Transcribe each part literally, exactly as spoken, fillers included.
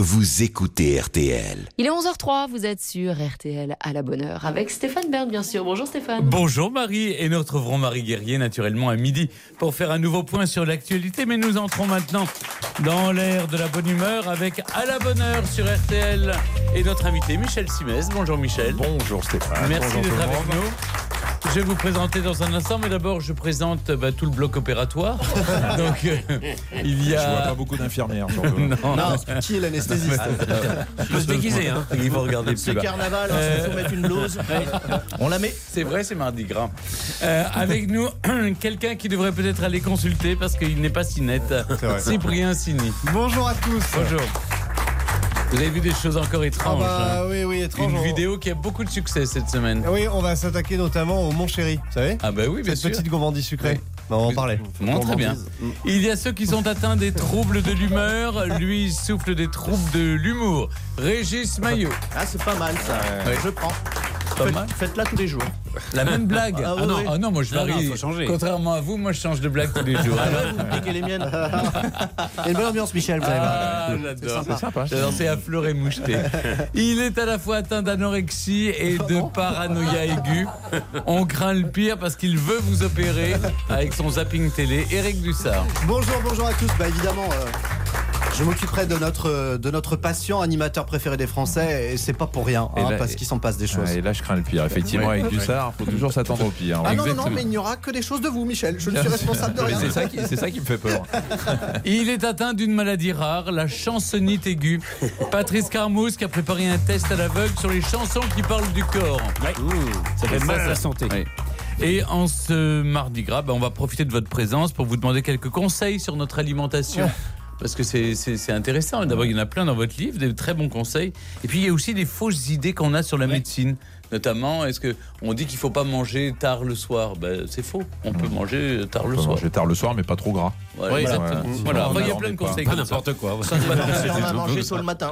Vous écoutez R T L. Il est onze heures trois, vous êtes sur R T L à la bonne heure avec Stéphane Bern, bien sûr. Bonjour Stéphane. Bonjour Marie, et nous retrouverons Marie Guerrier naturellement à midi pour faire un nouveau point sur l'actualité. Mais nous entrons maintenant dans l'ère de la bonne humeur avec À la bonne heure sur R T L et notre invité Michel Simès. Bonjour Michel. Bonjour Stéphane. Merci Bonjour d'être tout le avec monde. nous. Je vais vous présenter dans un instant, mais d'abord je présente bah, tout le bloc opératoire. Donc euh, il y a. Je vois pas beaucoup d'infirmières. surtout. non, Non, qui est l'anesthésiste? il faut se déguiser, hein. Il faut regarder le C'est plus bas. carnaval, il faut mettre une blouse. On la met. C'est vrai, c'est mardi gras. Euh, avec nous, quelqu'un qui devrait peut-être aller consulter parce qu'il n'est pas si net. vrai. Cyprien Sini. Bonjour à tous. Bonjour. Vous avez vu des choses encore Ah étranges. bah hein. oui, oui, étrange. Une on- vidéo qui a beaucoup de succès cette semaine. Oui, on va s'attaquer notamment au Mon Chéri, vous savez? Ah bah oui, bien Cette sûr. petite gourmandise sucrée. Bah, on en Oui. parlait. Bon, très bien. Il y a ceux qui sont atteints des troubles de l'humeur. Lui, il souffle des troubles de l'humour. Régis Maillot. Ah, c'est pas mal ça. Ouais. Je prends. Pas Faites- mal. Faites-la tous les jours. La même blague. Ah, Ah, oui, non, oui. ah non, moi je Non, varie. non, faut changer. Contrairement à vous, moi je change de blague tous les jours. Ah ouais, vous piquez les miennes. Il y a une bonne ambiance, Michel. Vous allez voir. Ah, j'adore. C'est sympa. J'adore, c'est à fleur et moucheté. Il est à la fois atteint d'anorexie et de paranoïa aiguë. On craint le pire parce qu'il veut vous opérer avec son zapping télé. Éric Dussard. Bonjour, bonjour à tous. Bah évidemment, euh, je m'occuperai de notre euh, de notre patient animateur préféré des Français et c'est pas pour rien, Et hein, là- parce qu'il s'en passe des choses. Ah, et là, je crains le pire. Effectivement, Ouais. avec du sard, faut toujours s'attendre au pire. Ah non, non, non, Exactement. mais il n'y aura que des choses de vous, Michel. Je ne suis responsable de Mais rien. c'est ça qui, c'est ça qui me fait peur. Il est atteint d'une maladie rare, la chansonnite aiguë. Patrice Carmouze qui a préparé un test à l'aveugle sur les chansons qui parlent du corps. Ça fait mal à la santé. Oui. Et en ce mardi gras, ben, on va profiter de votre présence pour vous demander quelques conseils sur notre alimentation. Parce que c'est, c'est, c'est intéressant. D'abord, il y en a plein dans votre livre, des très bons conseils. Et puis, il y a aussi des fausses idées qu'on a sur la médecine. Notamment, est-ce qu'on dit qu'il ne faut pas manger tard le soir? Ben, c'est faux. On peut manger tard le On peut soir. manger tard le soir, mais pas trop gras. Voilà, Oui, exactement. ouais. Voilà. On Enfin, il y a n'en plein de est pas. conseils. Pas comme ça. n'importe quoi. On a mangé tôt le matin.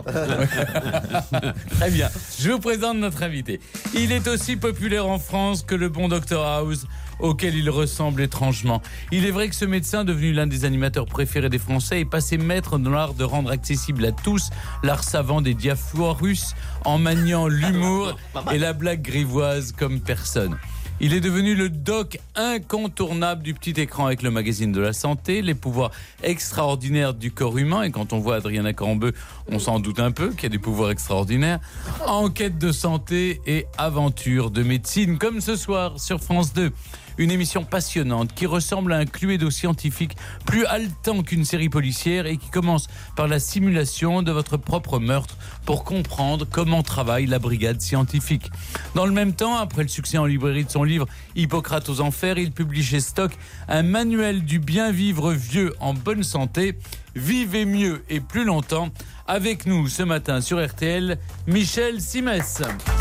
Très bien. Je vous présente notre invité. Il est aussi populaire en France que le bon docteur House, auquel il ressemble étrangement. Il est vrai que ce médecin, devenu l'un des animateurs préférés des Français, est passé maître dans l'art de rendre accessible à tous l'art savant des diaphores russes en maniant l'humour et la blague grivoise comme personne. Il est devenu le doc incontournable du petit écran avec le magazine de la santé, les pouvoirs extraordinaires du corps humain. Et quand on voit Adriana Cambeu, on s'en doute un peu qu'il y a des pouvoirs extraordinaires. Enquête de santé et aventure de médecine, comme ce soir sur France deux. Une émission passionnante qui ressemble à un cluedo scientifique plus haletant qu'une série policière et qui commence par la simulation de votre propre meurtre pour comprendre comment travaille la brigade scientifique. Dans le même temps, après le succès en librairie de son livre Hippocrate aux enfers, il publie chez Stock un manuel du bien vivre vieux en bonne santé. Vivez mieux et plus longtemps. Avec nous ce matin sur R T L, Michel Simès.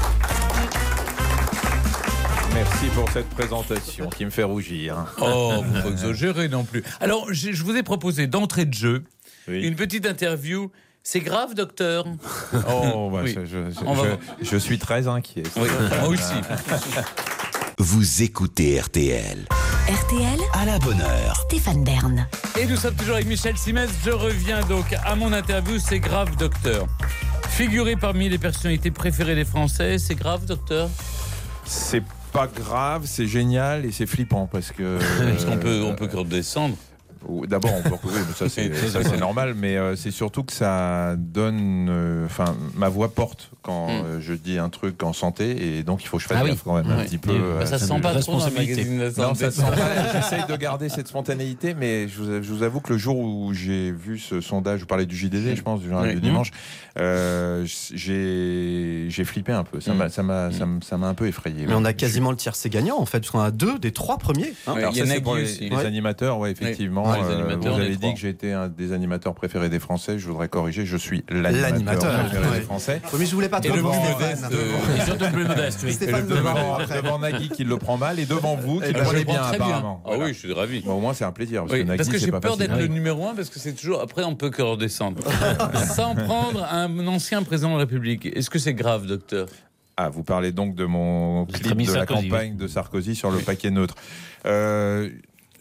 Merci pour cette présentation qui me fait rougir. Oh, vous ne faut pas exagérer non plus. Alors, je, je vous ai proposé d'entrée de jeu Oui. une petite interview. C'est grave, docteur? Oh, bah, Oui. je, je- je- On va je- je suis très inquiet. Oui, moi aussi. Vous écoutez R T L. R T L, À la bonne heure. Stéphane Bern. Et nous sommes toujours avec Michel Simès. Je reviens donc à mon interview. C'est grave, docteur. Figuré parmi les personnalités préférées des Français, c'est grave, docteur? C'est pas grave, c'est génial et c'est flippant parce que. Parce qu'on peut, on peut que redescendre. Ou- D'abord, on peut oui, mais ça c'est ça, c'est normal, mais euh, c'est surtout que ça donne. Enfin, ma voix porte quand Mm. euh, je dis un truc en santé, et donc il faut que je fasse Ah gaffe oui. quand même un Ouais. petit peu. Bah, euh, ça se c'est sent une pas trop dans le responsabilité. magazine de la Non, santé. ça se sent pas. J'essaye de garder cette spontanéité, mais je vous, je vous avoue que le jour où j'ai vu ce sondage, vous parlez du J D D, je pense, du journal Oui. du dimanche, euh, j'ai j'ai flippé un peu. Ça m'a ça m'a ça m'a- ça m'a un peu effrayé. Mais on a quasiment le tiercé gagnant en fait, parce qu'on a deux des trois premiers. hein. Ouais. Alors il y a ça, c'est Nagui pour les, aussi. les Ouais. animateurs, ouais, effectivement. Ouais, les Euh, animateurs, vous on est avez trois. dit que j'étais un des animateurs préférés des Français. Je voudrais corriger, je suis l'animateur L'animateur, préféré ouais. des Français. Oui, mais je voulais pas Et trop le voir plus Stéphane. modeste. euh, Et surtout le plus modeste, oui. Et Stéphane le- devant, devant, après. devant Nagui qui le prend mal et devant vous qui Eh le ben, prenez je le bien prends très bien. apparemment. Ah Voilà. oui, je suis ravi. Bon, au moins c'est un plaisir parce Oui, que Nagui parce que c'est j'ai pas peur facile. d'être le numéro un, parce que c'est toujours après on peut que redescendre. Sans prendre un ancien président de la République. Est-ce que c'est grave, docteur? Ah, vous parlez donc de mon Votre clip ami de la Sarkozy, campagne de Sarkozy sur le paquet neutre. Euh,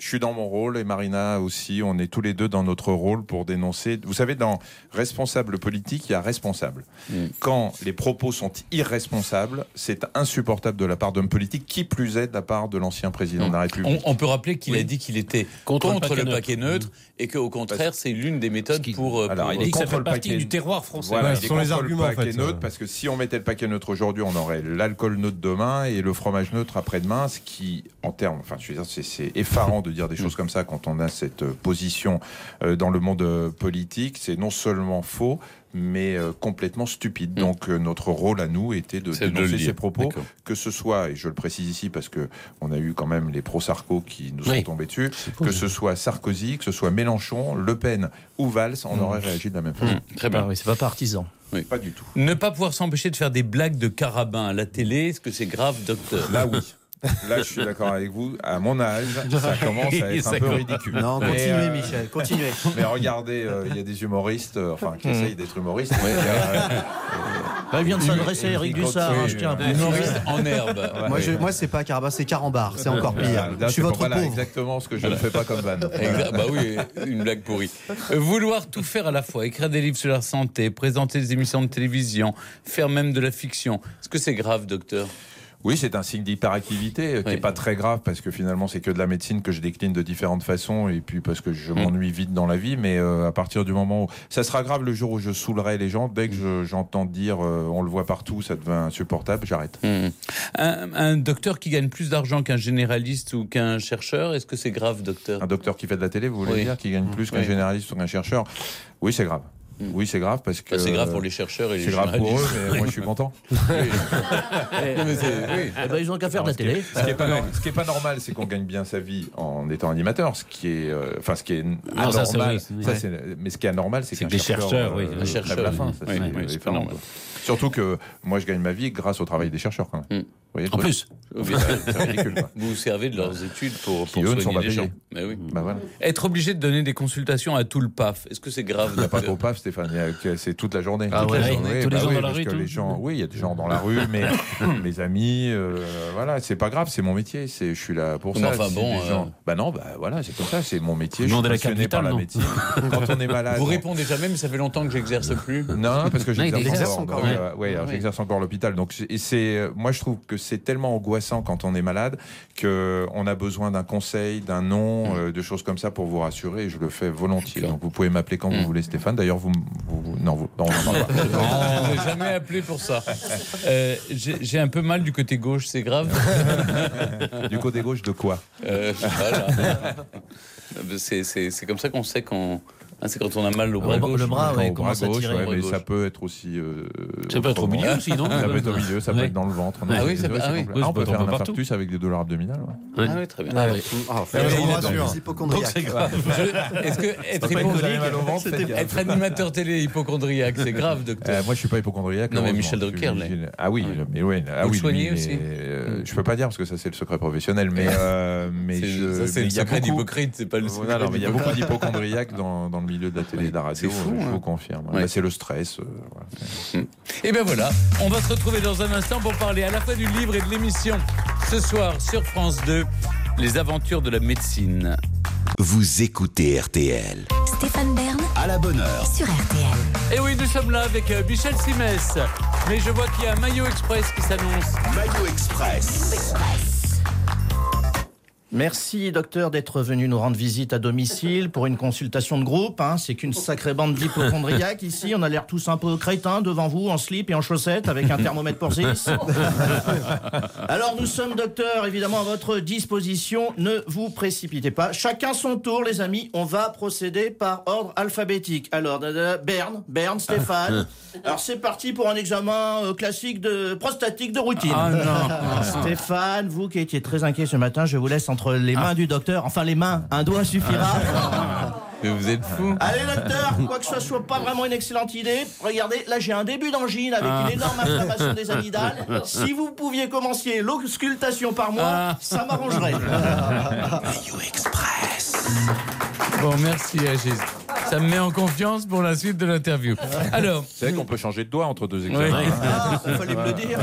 Je suis dans mon rôle et Marina aussi. On est tous les deux dans notre rôle pour dénoncer. Vous savez, dans responsable politique, il y a responsable. Mmh. Quand les propos sont irresponsables, c'est insupportable de la part d'hommes politiques, qui plus est de la part de l'ancien président mmh. de la République. On, on peut rappeler qu'il oui. a dit qu'il était contre, contre le paquet, le paquet neutre, neutre mmh. et qu'au contraire, c'est l'une des méthodes qui... pour, Alors, pour... il est contre le paquet du terroir français. Voilà, ouais, il est sont contre les arguments, le paquet en fait, neutre, euh... parce que si on mettait le paquet neutre aujourd'hui, on aurait l'alcool neutre demain et le fromage neutre après-demain, ce qui, en termes, enfin, je veux dire, c'est, c'est effarant de dire des choses comme ça quand on a cette position euh, dans le monde euh, politique. C'est non seulement faux, mais euh, complètement stupide. Donc euh, notre rôle à nous était de c'est dénoncer de ces propos, D'accord. que ce soit, et je le précise ici parce que on a eu quand même les pro-Sarko qui nous oui. sont tombés dessus, que ce soit Sarkozy, que ce soit Mélenchon, Le Pen ou Valls, on mmh. aurait réagi de la même façon. Mmh. Très bien. Ah oui, c'est pas partisan. Oui. Pas du tout. Ne pas pouvoir s'empêcher de faire des blagues de carabin à la télé, est-ce que c'est grave, docteur ? Là, oui. Là, je suis d'accord avec vous. À mon âge, ça commence à être un peu ridicule. Non, mais, continuez, euh, Michel, continuez. Mais regardez, il euh, y a des humoristes, euh, enfin, qui mmh. essayent d'être humoristes. Ouais. Euh, bah, il vient de s'adresser à Eric Dussard. Hein, je tiens. Un humoriste en herbe. Ouais. Moi, je, moi, c'est pas Carabas, c'est Carambar. C'est encore pire. Là, je suis votre voilà, pauvre. exactement ce que je ne fais pas comme vanne. Exact, bah oui, une blague pourrie. Euh, vouloir tout faire à la fois, écrire des livres sur la santé, présenter des émissions de télévision, faire même de la fiction. Est-ce que c'est grave, docteur ? Oui, c'est un signe d'hyperactivité euh, qui n'est oui. pas très grave parce que finalement c'est que de la médecine que je décline de différentes façons et puis parce que je m'ennuie vite dans la vie. Mais euh, à partir du moment où ça sera grave le jour où je saoulerai les gens, dès que je, j'entends dire euh, on le voit partout, ça devient insupportable, j'arrête. Mmh. Un, un docteur qui gagne plus d'argent qu'un généraliste ou qu'un chercheur, est-ce que c'est grave, docteur ? Un docteur qui fait de la télé, vous voulez oui. dire, qui gagne plus qu'un oui. généraliste ou qu'un chercheur ? Oui, c'est grave. Oui, c'est grave parce que. Enfin, c'est grave pour les chercheurs et les c'est grave journalistes. pour eux, mais moi je suis content. Oui. non, mais c'est, oui. Eh ben, ils ont qu'à faire Alors, de la télé. Ce qui est pas, ce qui est pas normal, c'est qu'on gagne bien sa vie en étant animateur. Ce qui est, euh, enfin, ce qui est anormal. Ça, c'est vrai, c'est ça, c'est, mais ce qui est anormal, c'est, c'est qu'un que des chercheur, chercheurs, euh, oui, un chercheur, la fin. Ça, oui, c'est, oui, c'est pas normal. Surtout que moi, je gagne ma vie grâce au travail des chercheurs, quand même. Mm. Vous voyez, en ouais. plus, c'est, c'est ridicule. Quoi. Vous vous servez de leurs études pour, pour eux, soigner les gens. Mais oui. Bah voilà. Être obligé de donner des consultations à tout le P A F, est-ce que c'est grave ? Il n'y a pas trop P A F, Stéphane. Il y a, c'est toute la journée. Ah toute ouais, la ouais, journée. tous les bah gens oui, dans la parce rue, que tout. les gens, oui, il y a des gens dans la rue, mais mes amis, euh, voilà, c'est pas grave, c'est mon métier. C'est, je suis là pour mais ça. Enfin si bon, gens... euh... bah non, bah voilà, c'est comme ça, c'est mon métier. Je suis suis la passionné capitale, par la non. médecine. Quand on est malade. Vous on... répondez jamais, mais ça fait longtemps que j'exerce plus. Non, parce que j'exerce, j'exerce encore. encore. Donc, euh, ouais, alors, j'exerce encore à l'hôpital. Donc, et c'est, moi, je trouve que c'est tellement angoissant quand on est malade que on a besoin d'un conseil, d'un nom, euh, de choses comme ça pour vous rassurer. Et je le fais volontiers. D'accord. Donc, vous pouvez m'appeler quand vous voulez, Stéphane. D'ailleurs, vous, vous, vous non, vous, non, on n'en parle pas. Non, je n'ai jamais appelé pour ça. Euh, j'ai, j'ai un peu mal du côté gauche, c'est grave. Du côté gauche de quoi euh, voilà. c'est, c'est, c'est comme ça qu'on sait qu'on. Ah, c'est quand on a mal au bras Le gauche. le bras, ouais, au bras commence à gauche, tirer. ouais, bras mais gauche. ça peut être aussi. Euh, Ça peut être au autrement. milieu aussi, non ? Ça peut être au milieu, ça peut Ouais. être dans le ventre. Ah oui, ça ça peut- ah oui. Ah, on peut Oui, faire on un peut partout. infarctus avec des douleurs abdominales. Ouais. Ah oui, très bien. Ah, oui. Ah, Mais je vous il rassure. est Donc hypochondriaque. c'est grave. Je- Est-ce que être, Pas que vous avez hypochondriaque, mal au ventre, faites gaffe. être animateur télé hypochondriaque, c'est grave, docteur. Euh, moi, je suis pas hypochondriaque. Non, mais heureusement. Michel Je suis Drucker, là. vigile- Ah oui, Ouais. mais ouais. Ah Vous oui, le soignez lui, aussi mais, euh, je peux pas dire parce que ça c'est le secret professionnel, mais euh, mais C'est- je. ça, c'est mais le il y a secret beaucoup- d'hypocrite, c'est pas le secret. Voilà, non, mais il y a beaucoup d'hypocrite. d'hypochondriaques dans, dans le milieu de la télé et de la radio. C'est fou, je hein. vous confirme. Ouais. Bah, c'est le stress. euh, voilà. Et bien voilà, on va se retrouver dans un instant pour parler à la fois du livre et de l'émission. Ce soir sur France deux, les aventures de la médecine. Vous écoutez R T L. Stéphane Bern À la bonne heure. sur R T L. Et oui, nous sommes là avec euh, Michel Simès. Mais je vois qu'il y a un Maillot Express qui s'annonce. Maillot Express. Merci docteur d'être venu nous rendre visite à domicile pour une consultation de groupe. Hein. C'est qu'une sacrée bande d'hypochondriaques ici. On a l'air tous un peu crétins devant vous, en slip et en chaussettes, avec un thermomètre pour six. Alors nous sommes docteur évidemment à votre disposition. Ne vous précipitez pas. Chacun son tour les amis. On va procéder par ordre alphabétique. Alors Bern, Bern, Stéphane. Alors c'est parti pour un examen euh, classique de prostatique de routine. Ah non. Stéphane, vous qui étiez très inquiet ce matin, je vous laisse entre les mains du docteur. Enfin, les mains, un doigt suffira. Mais vous êtes fou. Allez, docteur, quoi que ce soit pas vraiment une excellente idée, regardez, là j'ai un début d'angine avec Ah. une énorme inflammation des amygdales. Si vous pouviez commencer l'auscultation par mois, Ah. ça m'arrangerait. Maillot Express. Bon, merci Agis. Ça me met en confiance pour la suite de l'interview. Alors, C'est vrai qu'on peut changer de doigt entre deux oui. examens. Ah, il fallait me le dire.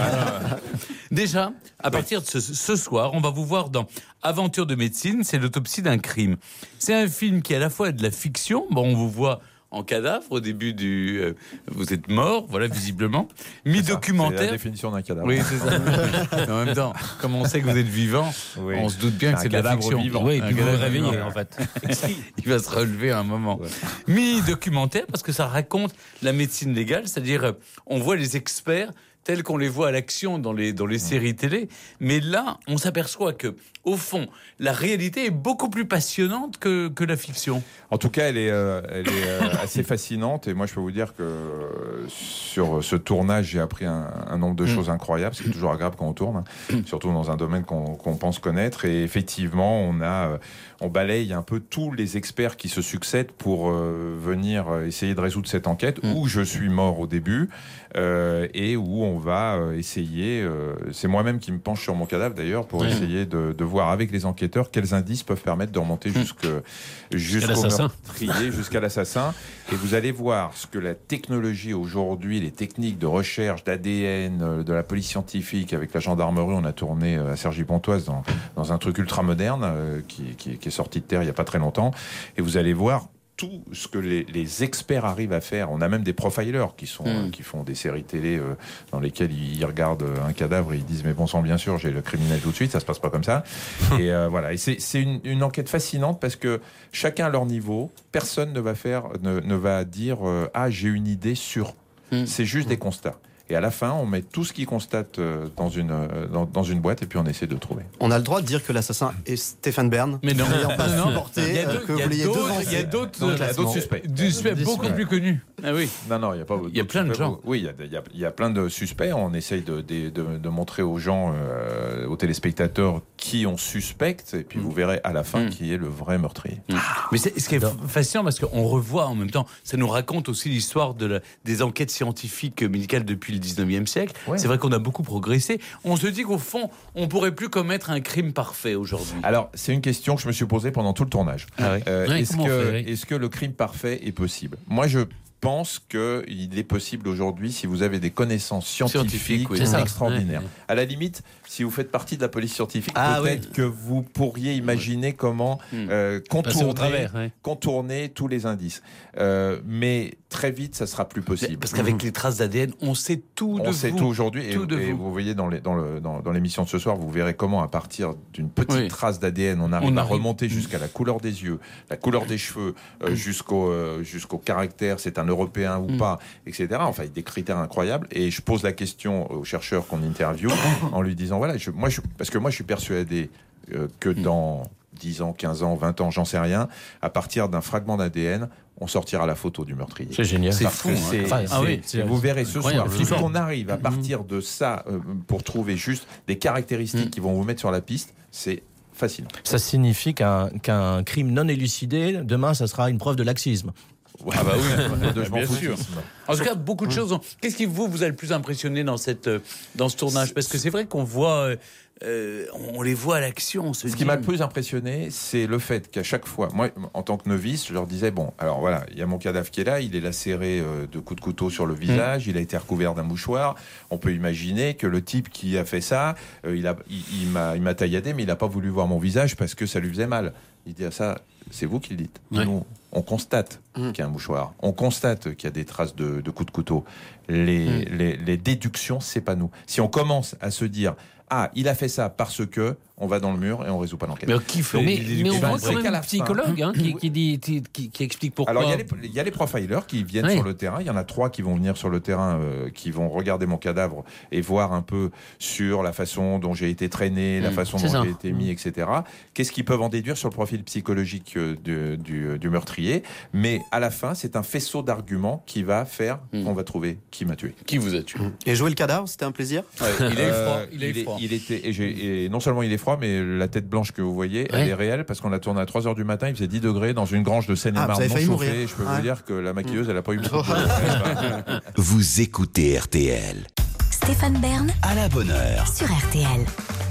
Déjà, à partir de ce, ce soir, on va vous voir dans Aventure de médecine, c'est l'autopsie d'un crime. C'est un film qui est à la fois de la fiction, bon, on vous voit en cadavre au début du... euh, vous êtes mort, voilà, visiblement. C'est Mi-documentaire. la définition d'un cadavre. Oui, c'est ça. Mais en même temps, comme on sait que vous êtes vivant, Oui. on se doute bien C'est que un c'est de la cadavre fiction. vivant. Oui, Un puis vous vous cadavre réveillez, vivant. en fait. Il va se relever à un moment. Ouais. Mi-documentaire, parce que ça raconte la médecine légale, c'est-à-dire euh, on voit les experts tels qu'on les voit à l'action dans les, dans les séries télé. Mais là, on s'aperçoit que, au fond, la réalité est beaucoup plus passionnante que, que la fiction. En tout cas, elle est, euh, elle est euh, assez fascinante. Et moi, je peux vous dire que euh, sur ce tournage, j'ai appris un, un nombre de choses incroyables. C'est toujours agréable quand on tourne, hein, surtout dans un domaine qu'on qu'on pense connaître. Et effectivement, on a, euh, on balaye un peu tous les experts qui se succèdent pour euh, venir essayer de résoudre cette enquête où je suis mort au début euh, et où on va euh, essayer. Euh, c'est moi-même qui me penche sur mon cadavre d'ailleurs pour essayer de, de voir avec les enquêteurs quels indices peuvent permettre de remonter jusque, jusqu'au meurtrier, jusqu'à l'assassin. Et vous allez voir ce que la technologie aujourd'hui, les techniques de recherche d'A D N, de la police scientifique, avec la gendarmerie, on a tourné à Cergy-Pontoise dans, dans un truc ultra moderne euh, qui, qui, qui est sorti de terre il n'y a pas très longtemps. Et vous allez voir tout ce que les, les experts arrivent à faire. On a même des profilers qui, sont, mmh. qui font des séries télé euh, dans lesquelles ils, ils regardent un cadavre et ils disent mais bon sang, bien sûr, j'ai le criminel tout de suite, ça se passe pas comme ça. Et euh, voilà. Et c'est, c'est une, une enquête fascinante parce que chacun à leur niveau, personne ne va faire, ne, ne va dire euh, ah j'ai une idée sur. Mmh. C'est juste mmh. des constats. Et à la fin, on met tout ce qu'ils constatent dans une, dans, dans une boîte et puis on essaie de trouver. On a le droit de dire que l'assassin est Stéphane Bern. Mais non, n'ayant pas non. supporté Il y a euh, deux- que il y a vous l'ayez d'autres- devancé. il y a d'autres- dans le il y a classement. d'autres suspects. Du suspect Des beaucoup suspects. plus connu. Ah oui. Non, non, il y a pas. Il y a plein de gens. Oui, il y a, il y a, il y a plein de suspects. On essaye de, de, de, de montrer aux gens, euh, aux téléspectateurs, qui on suspecte, et puis vous verrez à la fin Mm. qui est le vrai meurtrier. Mais c'est, ce qui est fascinant, parce qu'on revoit en même temps, ça nous raconte aussi l'histoire de la, des enquêtes scientifiques médicales depuis le dix-neuvième siècle. Ouais. C'est vrai qu'on a beaucoup progressé. On se dit qu'au fond, on pourrait plus commettre un crime parfait aujourd'hui. Alors, c'est une question que je me suis posée pendant tout le tournage. Ah oui. Euh, Oui, est-ce, comment on que, fait, oui. est-ce que le crime parfait est possible ? Moi, je pense qu'il est possible aujourd'hui, si vous avez des connaissances scientifiques, Scientifiques, oui. C'est ça. extraordinaires. Ouais, ouais. À la limite, si vous faites partie de la police scientifique, Ah, peut-être oui. que vous pourriez imaginer comment Mm. euh, Passer au contourner, travers, ouais. contourner tous les indices. Euh, mais très vite, ça sera plus possible. Parce qu'avec les traces d'A D N, on sait tout de On sait vous. tout aujourd'hui et, Tout de et vous. vous voyez dans, les, dans, le, dans, dans l'émission de ce soir, vous verrez comment à partir d'une petite Oui. trace d'A D N, on arrive On à arrive. remonter jusqu'à la couleur des yeux, la couleur des cheveux, euh, jusqu'au, euh, jusqu'au caractère, c'est un Européen ou Mm. pas, et cetera. Enfin, il y a des critères incroyables. Et je pose la question aux chercheurs qu'on interviewe en lui disant, voilà, je, moi, je, parce que moi je suis persuadé euh, que dans dix ans, quinze ans, vingt ans, j'en sais rien, à partir d'un fragment d'A D N, on sortira la photo du meurtrier. C'est génial. C'est Parce fou, que hein. c'est- Enfin, c'est- ah oui, c'est- vous verrez ce soir, incroyable, si flippant. on arrive à partir de ça euh, pour trouver juste des caractéristiques Mm. qui vont vous mettre sur la piste, c'est fascinant. Ça signifie qu'un qu'un crime non élucidé, demain, ça sera une preuve de laxisme. Ah bah oui, de je m'en Bien foutisme. sûr. En tout cas, beaucoup de choses. ont- Qu'est-ce qui vous, vous a le plus impressionné dans, cette, euh, dans ce tournage ? Parce que c'est vrai qu'on voit, euh, euh, on les voit à l'action. On se Ce dit- qui m'a le plus impressionné, c'est le fait qu'à chaque fois, moi, en tant que novice, je leur disais, bon, alors voilà, il y a mon cadavre qui est là, il est lacéré euh, de coups de couteau sur le visage, il a été recouvert d'un mouchoir. On peut imaginer que le type qui a fait ça, euh, il, a, il, il m'a, il m'a tailladé, mais il n'a pas voulu voir mon visage parce que ça lui faisait mal. Il dit, ah, ça, c'est vous qui le dites. Ouais. Nous, on constate Mm. qu'il y a un mouchoir. On constate qu'il y a des traces de, de coups de couteau. Les, Mm. les, les déductions, c'est pas nous. Si on commence à se dire, ah, il a fait ça parce que, on va dans le mur et on résout pas l'enquête. Mais qui fait Mais, les- mais on les- voit les- quand même qu'à la un fin- psychologue hein, qui, qui, dit, qui, qui- qui explique pourquoi. Alors, il y a les- il y, a les profilers qui viennent Oui. sur le terrain. Il y en a trois qui vont venir sur le terrain, euh, qui vont regarder mon cadavre et voir un peu sur la façon dont j'ai été traîné, la Mm, façon c'est dont ça. j'ai été mis, et cetera. Qu'est-ce qu'ils peuvent en déduire sur le profil psychologique euh, du, du- du meurtrier ? Mais à la fin, c'est un faisceau d'arguments qui va faire Mm. qu'on va trouver qui m'a tué. Qui vous a tué ? Et jouer le cadavre, c'était un plaisir. Ouais, il est Euh, froid. Il est est- froid. il était, et, j'ai- et non seulement il est froid, mais la tête blanche que vous voyez, elle Ouais. est réelle parce qu'on a tourné à trois heures du matin, il faisait dix degrés dans une grange de Ah, Seine-et-Marne vous avez non failli chauffée. mourir. Je peux Ouais. vous dire que la maquilleuse, elle n'a pas eu beaucoup de boulot. Vous écoutez R T L. Stéphane Bern À la bonne heure. sur R T L.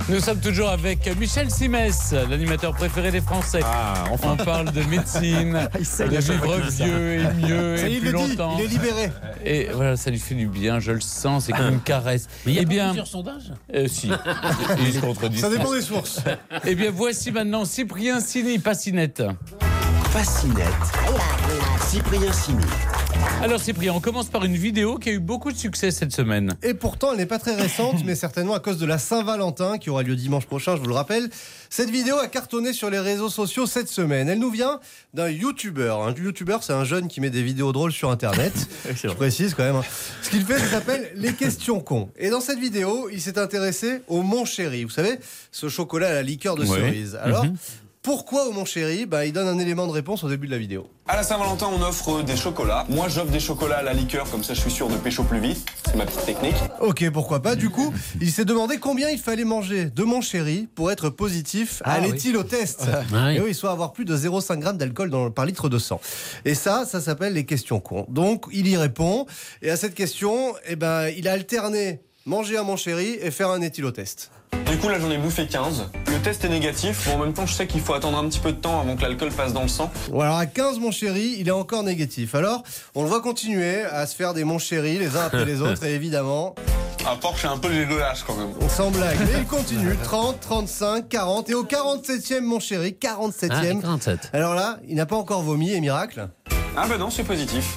Nous sommes toujours avec Michel Simès, l'animateur préféré des Français. Ah, enfin. On parle de médecine, de vivre vieux et mieux Ça y est, et il plus le dit, longtemps. il est libéré. Et voilà, ça lui fait du bien, je le sens, c'est comme une caresse. Mais il y a eh pas bien, plusieurs sondages. euh, si, ils se contredisent. Ça dépend des sources. Eh bien, voici maintenant Cyprien Sini, pas Sinette. Fascinette. Cyprien Sini. Alors Cyprien, on commence par une vidéo qui a eu beaucoup de succès cette semaine. Et pourtant, elle n'est pas très récente, mais certainement à cause de la Saint-Valentin qui aura lieu dimanche prochain, je vous le rappelle. Cette vidéo a cartonné sur les réseaux sociaux cette semaine. Elle nous vient d'un youtubeur. Un youtubeur, c'est un jeune qui met des vidéos drôles sur Internet. Je précise quand même. Ce qu'il fait, ça s'appelle Les questions cons. Et dans cette vidéo, il s'est intéressé au Mon Chéri. Vous savez, ce chocolat à la liqueur de Ouais. cerise. Alors, Mhm. pourquoi au Mon Chéri ? Bah, il donne un élément de réponse au début de la vidéo. À la Saint-Valentin, on offre des chocolats. Moi, j'offre des chocolats à la liqueur, comme ça je suis sûr de pécho plus vite. C'est ma petite technique. Ok, pourquoi pas. Du coup, il s'est demandé combien il fallait manger de Mon Chéri pour être positif à Ah, oui. l'éthylotest. Ah oui. Et oui, soit avoir plus de zéro virgule cinq grammes d'alcool dans- par litre de sang. Et ça, ça s'appelle les questions cons. Donc, il y répond. Et à cette question, eh ben, il a alterné manger un Mon Chéri et faire un éthylotest. Du coup, là, j'en ai bouffé quinze. Le test est négatif. Bon, en même temps, je sais qu'il faut attendre un petit peu de temps avant que l'alcool passe dans le sang. Bon, alors à quinze Mon Chéri, il est encore négatif. Alors, on le voit continuer à se faire des Mon Chéri les uns après les autres. Et évidemment, À Porsche, c'est un peu dégueulasse quand même. sans blague. Mais il continue. trente, trente-cinq, quarante. Et au quarante-septième Mon Chéri, Ah, quarante-septième. quarante-sept. Alors là, il n'a pas encore vomi, et miracle. Ah bah non, c'est positif.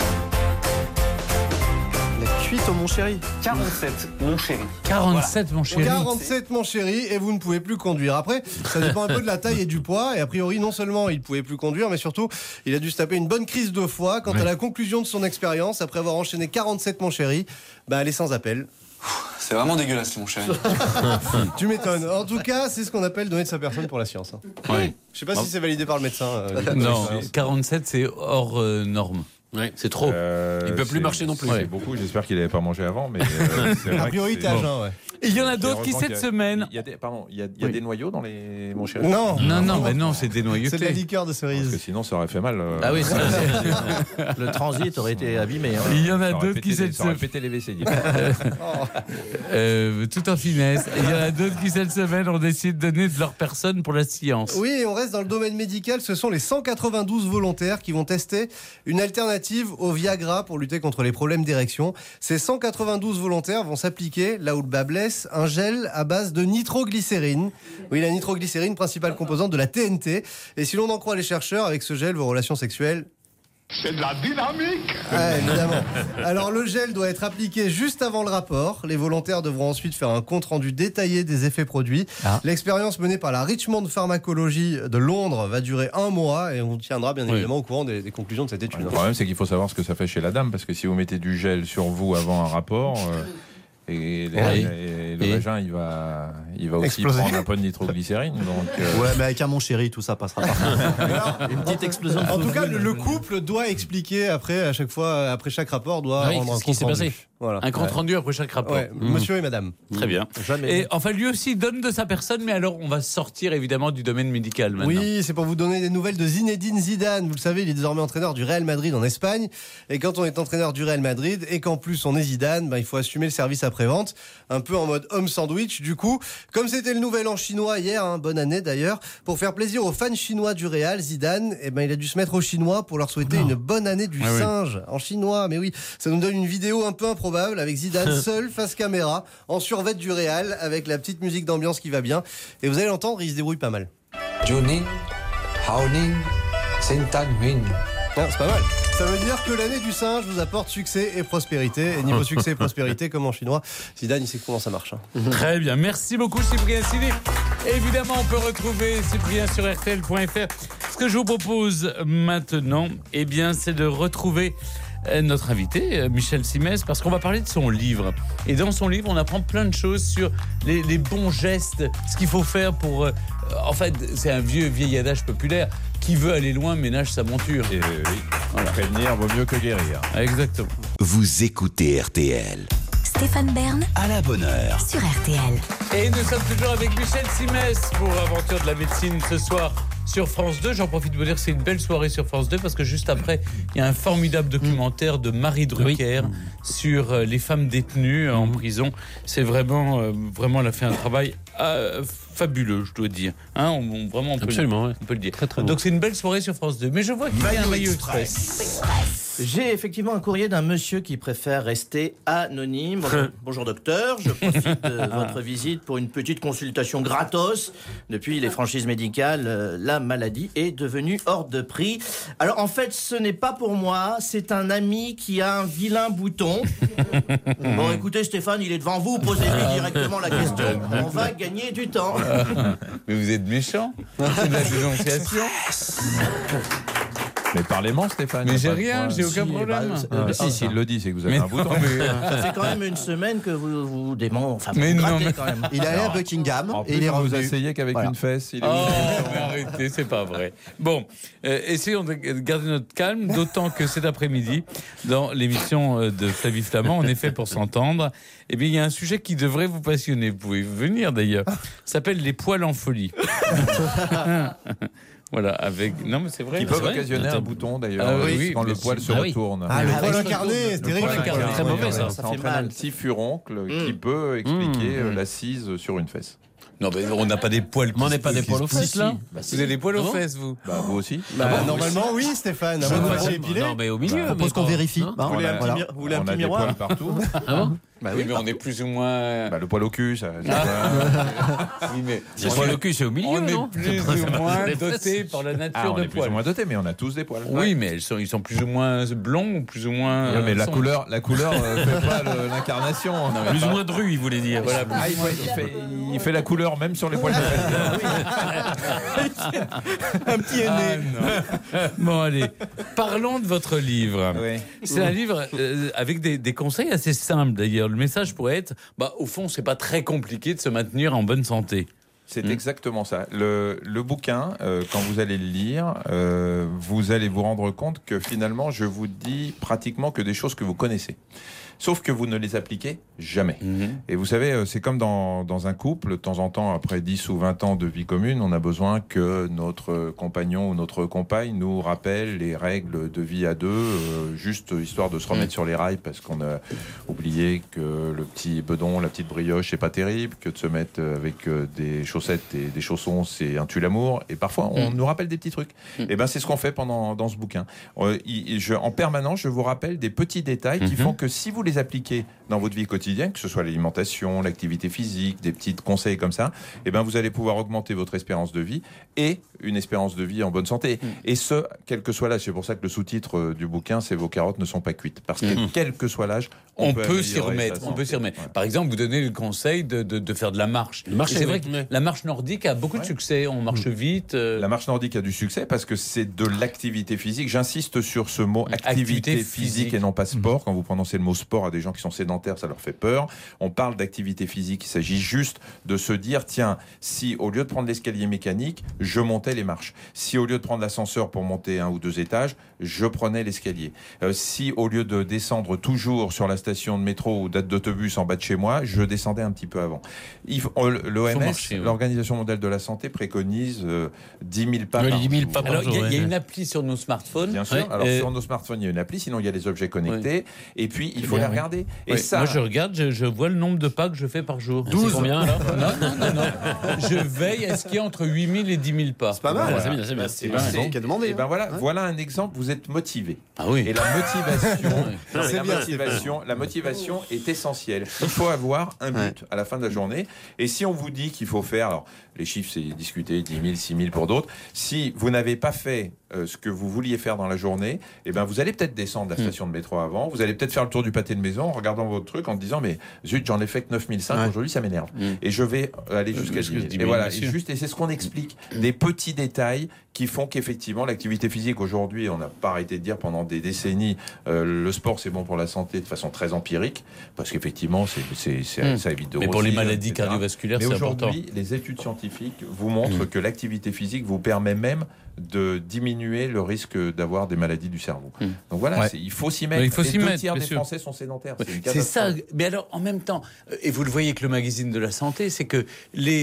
La cuite au Mon Chéri. quarante-sept, mon chéri. quarante-sept, mon chéri. quarante-sept Mon Chéri, et vous ne pouvez plus conduire. Après, ça dépend un peu de la taille et du poids. Et a priori, non seulement il ne pouvait plus conduire, mais surtout, il a dû se taper une bonne crise de foie. Quant à la conclusion de son expérience, après avoir enchaîné quarante-sept Mon Chéri, bah, elle est sans appel. C'est vraiment dégueulasse, mon chéri. Tu m'étonnes. En tout cas, c'est ce qu'on appelle donner de sa personne pour la science. hein. Ouais. Je sais pas si c'est validé par le médecin. euh, Non, quarante-sept, c'est hors euh, norme. Ouais, c'est trop. Euh, Il peut plus c'est- marcher non plus. C'est beaucoup. J'espère qu'il n'avait pas mangé avant, mais euh, c'est vrai A que priori, c'est- t'es à jeun, ouais. Et il y en a Et d'autres qui, heureusement cette qu'il y a- semaine... Il y a des, pardon, il y a, il y a Oui. des noyaux dans les Mon Chéri. Non, Non, non, mais non, c'est c'est de la dénoyauté. liqueur de Parce que cerise. sinon, ça aurait fait mal. euh, Ah oui, c'est vrai. Le transit aurait été abîmé. hein. Il y en a ça aurait d'autres qui pété les- cette ça aurait semaine... pété les W C. Euh, tout en finesse. Et il y en a d'autres qui cette semaine ont décidé de donner de leur personne pour la science. Oui, et on reste dans le domaine médical. Ce sont les cent quatre-vingt-douze volontaires qui vont tester une alternative au Viagra pour lutter contre les problèmes d'érection. Ces cent quatre-vingt-douze volontaires vont s'appliquer, là où le bas blesse, un gel à base de nitroglycérine. Oui, la nitroglycérine, principale composante de la T N T. Et si l'on en croit les chercheurs, avec ce gel, vos relations sexuelles... C'est de la dynamique. Ah, évidemment. Alors le gel doit être appliqué juste avant le rapport. Les volontaires devront ensuite faire un compte-rendu détaillé des effets produits. Ah. L'expérience menée par la Richmond Pharmacology de Londres va durer un mois et on vous tiendra bien Oui. évidemment au courant des, des conclusions de cette étude. Le problème, c'est qu'il faut savoir ce que ça fait chez la dame, parce que si vous mettez du gel sur vous avant un rapport, euh, et, les- Oui. et le Et vagin, il va, il va aussi Exploser. prendre un peu de nitroglycérine. Donc, euh, Ouais, mais avec un Mon Chéri, tout ça passera pas. Une petite explosion de En tout cas, foufoune. le, le couple doit expliquer après, à chaque fois, après chaque rapport, doit Ah oui, rendre un c'est ce qui compte s'est rendu. passé. Voilà. Un compte rendu après chaque rapport. Ouais, Mmh. monsieur et madame. Très bien. Jamais. Et enfin, lui aussi donne de sa personne, mais alors on va sortir évidemment du domaine médical maintenant. Oui, c'est pour vous donner des nouvelles de Zinedine Zidane. Vous le savez, il est désormais entraîneur du Real Madrid en Espagne. Et quand on est entraîneur du Real Madrid et qu'en plus on est Zidane, ben, il faut assumer le service après-vente, un peu en mode homme sandwich. Du coup, comme c'était le nouvel an chinois hier, hein, bonne année d'ailleurs, pour faire plaisir aux fans chinois du Real, Zidane, eh ben, il a dû se mettre aux Chinois pour leur souhaiter une bonne année du Ah oui. singe en chinois. Mais oui, ça nous donne une vidéo un peu improbable avec Zidane seul face caméra, en survêt du Real, avec la petite musique d'ambiance qui va bien. Et vous allez l'entendre, il se débrouille pas mal. Junin, Haoning, Sentan Huin. Ah, c'est pas mal. Ça veut dire que l'année du singe vous apporte succès et prospérité. Et niveau succès et prospérité, comme en chinois, Zidane, il sait comment ça marche. hein. Très bien, merci beaucoup Cyprien Sini. Évidemment, on peut retrouver Cyprien sur R T L point F R. Ce que je vous propose maintenant, eh bien, c'est de retrouver euh, notre invité, euh, Michel Simès, parce qu'on va parler de son livre. Et dans son livre, on apprend plein de choses sur les, les bons gestes, ce qu'il faut faire pour... euh, en fait, c'est un vieux vieil adage populaire. Qui veut aller loin ménage sa monture. et, euh, oui, prévenir vaut mieux que guérir. Exactement. Vous écoutez R T L. Stéphane Bern À la bonne heure. sur R T L. Et nous sommes toujours avec Michel Simès pour Aventure de la médecine ce soir. sur France deux. J'en profite pour dire que c'est une belle soirée sur France deux parce que juste après, il y a un formidable documentaire de Marie Drucker oui. sur euh, les femmes détenues en prison. C'est vraiment, euh, vraiment, elle a fait un travail euh, fabuleux, je dois dire. Hein, on, on, vraiment, on peut, Absolument, le, ouais. on peut le dire. Très, très Donc c'est une belle soirée sur France deux. Mais je vois qu'il y a un Maillot Express. Express. J'ai effectivement un courrier d'un monsieur qui préfère rester anonyme. Bonjour, bonjour docteur, je profite de votre visite pour une petite consultation gratos. Depuis les franchises médicales, euh, la maladie est devenue hors de prix. Alors en fait, ce n'est pas pour moi, c'est un ami qui a un vilain bouton. Bon écoutez Stéphane, il est devant vous, posez-lui directement la question. On va gagner du temps. Mais vous êtes méchant. C'est de la dénonciation. Mais parlez-moi, Stéphane. Mais j'ai rien, j'ai aucun problème. Ah, si, s'il le dit, c'est que vous avez mais un bouton. Mais... Ça fait quand même une semaine que vous vous démon... enfin, mais vous non, mais... quand même. Il est allé à Buckingham en et plus, il est vous revenu. essayez qu'avec Voilà. une fesse. Il est Oh, mais arrêtez, c'est pas vrai. Bon, euh, essayons de garder notre calme, d'autant que cet après-midi, dans l'émission de Flavie Flamand, en effet, pour s'entendre, eh bien, il y a un sujet qui devrait vous passionner. Vous pouvez venir d'ailleurs. Ça s'appelle les poils en folie. Voilà, avec. Non, mais c'est vrai. Qui peuvent vrai. occasionner un bouton d'ailleurs, Ah, oui, quand oui, le mais poil si. se Ah, oui. retourne. Ah, le Ah, poil oui. incarné, c'est Le terrible. poil incarné, Très mauvais, ça. Ça, Ça fait entraîne mal. un petit furoncle Mm. qui peut expliquer Mm. euh, l'assise sur une fesse. Non, mais on n'a pas des poils. Mais on n'est pas des poils aux qui- fesses, si, là si. Bah, Vous avez des poils aux Ah bon fesses, vous. Bah, vous aussi. Bah, normalement, oui, Stéphane. À Ah, moins de bah, moitié bon, épilé. non, mais au milieu. Je propose mais qu'on pas- vérifie. non hein. On a- Voilà. Vous voulez un on petit a des miroir poils partout. Ah bon Bah Oui, mais on est plus ou moins. Bah, le poil au cul, ça. Oui, mais C'est pas le cul, c'est au milieu, on non est plus ou moins Les doté fesses. par la nature Ah, on de est plus ou poils. moins dotés, mais on a tous des poils. Oui, mais ils sont, ils sont plus ou moins blonds ou plus ou moins. Ouais, mais la sombres. couleur, la couleur euh, fait pas le- l'incarnation. Plus ou moins dru, il voulait dire. Voilà. Ah, il, fait, il, fait, il fait la couleur même sur les poils de fesse. un petit Ah, aîné. non. Bon, allez. Parlons de votre livre. Oui. C'est un livre euh, avec des, des conseils assez simples d'ailleurs. Le message pourrait être bah, au fond, c'est pas très compliqué de se maintenir en bonne santé. C'est Hmm. exactement ça. Le, le bouquin, euh, quand vous allez le lire, euh, vous allez vous rendre compte que finalement, je vous dis pratiquement que des choses que vous connaissez. Sauf que vous ne les appliquez jamais. Mm-hmm. Et vous savez, euh, c'est comme dans, dans un couple, de temps en temps, après dix ou vingt ans de vie commune, on a besoin que notre compagnon ou notre compagne nous rappelle les règles de vie à deux, euh, juste histoire de se remettre Mm. sur les rails parce qu'on a oublié que le petit bedon, la petite brioche, c'est pas terrible, que de se mettre avec euh, des chaussettes et des chaussons, c'est un tue-l'amour. Et parfois, on Mm. nous rappelle des petits trucs. Mm. Et ben, c'est ce qu'on fait pendant dans ce bouquin. Euh, il- je, en permanence, je vous rappelle des petits détails qui Mhm. font que si vous les appliquez dans votre vie quotidienne, que ce soit l'alimentation, l'activité physique, des petits conseils comme ça, et ben vous allez pouvoir augmenter votre espérance de vie et une espérance de vie en bonne santé. Mm. Et ce, quel que soit l'âge. C'est pour ça que le sous-titre euh, du bouquin, c'est Vos carottes ne sont pas cuites. Parce que Mm. quel que soit l'âge, On, peut s'y améliorer remettre. sa On peut santé. s'y remettre. Voilà. Par exemple, vous donnez le conseil de, de, de faire de la marche. marcher, Et c'est oui. vrai que Ouais. la marche nordique a beaucoup de Ouais. succès. On marche vite. euh, La marche nordique a du succès parce que c'est de l'activité physique. J'insiste sur ce mot activité, Activité physique, physique. et non pas sport. Quand vous prononcez le mot sport à des gens qui sont sédentaires, ça leur fait peur. On parle d'activité physique. Il s'agit juste de se dire, tiens, si au lieu de prendre l'escalier mécanique, je montais les marches. Si au lieu de prendre l'ascenseur pour monter un ou deux étages, je prenais l'escalier. Euh, si au lieu de descendre toujours sur la station de métro ou d'autobus en bas de chez moi, je descendais un petit peu avant. L'O M S, marcher, oui. l'Organisation mondiale de la santé, préconise euh, dix mille pas Oui, par dix mille jour. pas par Alors, il y, a- il y a ouais. une appli sur nos smartphones. Bien sûr. Ouais. Alors, Euh, sur nos smartphones, il y a une appli, sinon il y a les objets connectés. Et puis, il faut bien, les oui. regarder. Et ouais. ça, Moi, je regarde, je, je vois le nombre de pas que je fais par jour. douze. C'est combien, alors Non, non, non, non. Je veille à ce qu'il y a entre huit mille et dix mille pas. C'est pas mal. Ah, c'est bien, c'est bien. C'est Et bien. ben, C'est qui a demandé. et ben hein. voilà, Ouais. voilà un exemple, vous êtes motivé. Ah oui. Et la motivation, Ouais. et C'est la, bien, motivation la motivation est essentielle. Il faut avoir un but Ouais. à la fin de la journée. Et si on vous dit qu'il faut faire, alors les chiffres c'est discuté, dix mille, six mille pour d'autres, si vous n'avez pas fait euh, ce que vous vouliez faire dans la journée, eh ben vous allez peut-être descendre la station de métro avant, vous allez peut-être faire le tour du pâté de maison en regardant votre truc, en te disant mais zut, j'en ai fait que neuf mille cinq, Ouais. aujourd'hui ça m'énerve. Mm. Et je vais aller Euh, jusqu'à jusqu'à dix mille. dix Et mille, voilà, bien et sûr. juste, et c'est ce qu'on explique, des petits détails qui font qu'effectivement l'activité physique aujourd'hui, on n'a pas arrêté de dire pendant des décennies, euh, le sport c'est bon pour la santé de façon très empirique, parce qu'effectivement c'est, c'est, c'est- Mm. ça évite de Mais pour les grossir, maladies et cetera. cardiovasculaires, Mais c'est important. aujourd'hui, les études scientifiques vous montrent Mm. que l'activité physique vous permet même de diminuer le risque d'avoir des maladies du cerveau. Mm. Donc voilà, Ouais. c'est- il faut s'y mettre. Oui, il faut Et s'y deux mettre, tiers bien des sûr. Français sont sédentaires. Ouais, C'est une C'est ça. catastrophe. Mais alors, en même temps, euh, et vous le voyez avec le magazine de la santé, c'est que les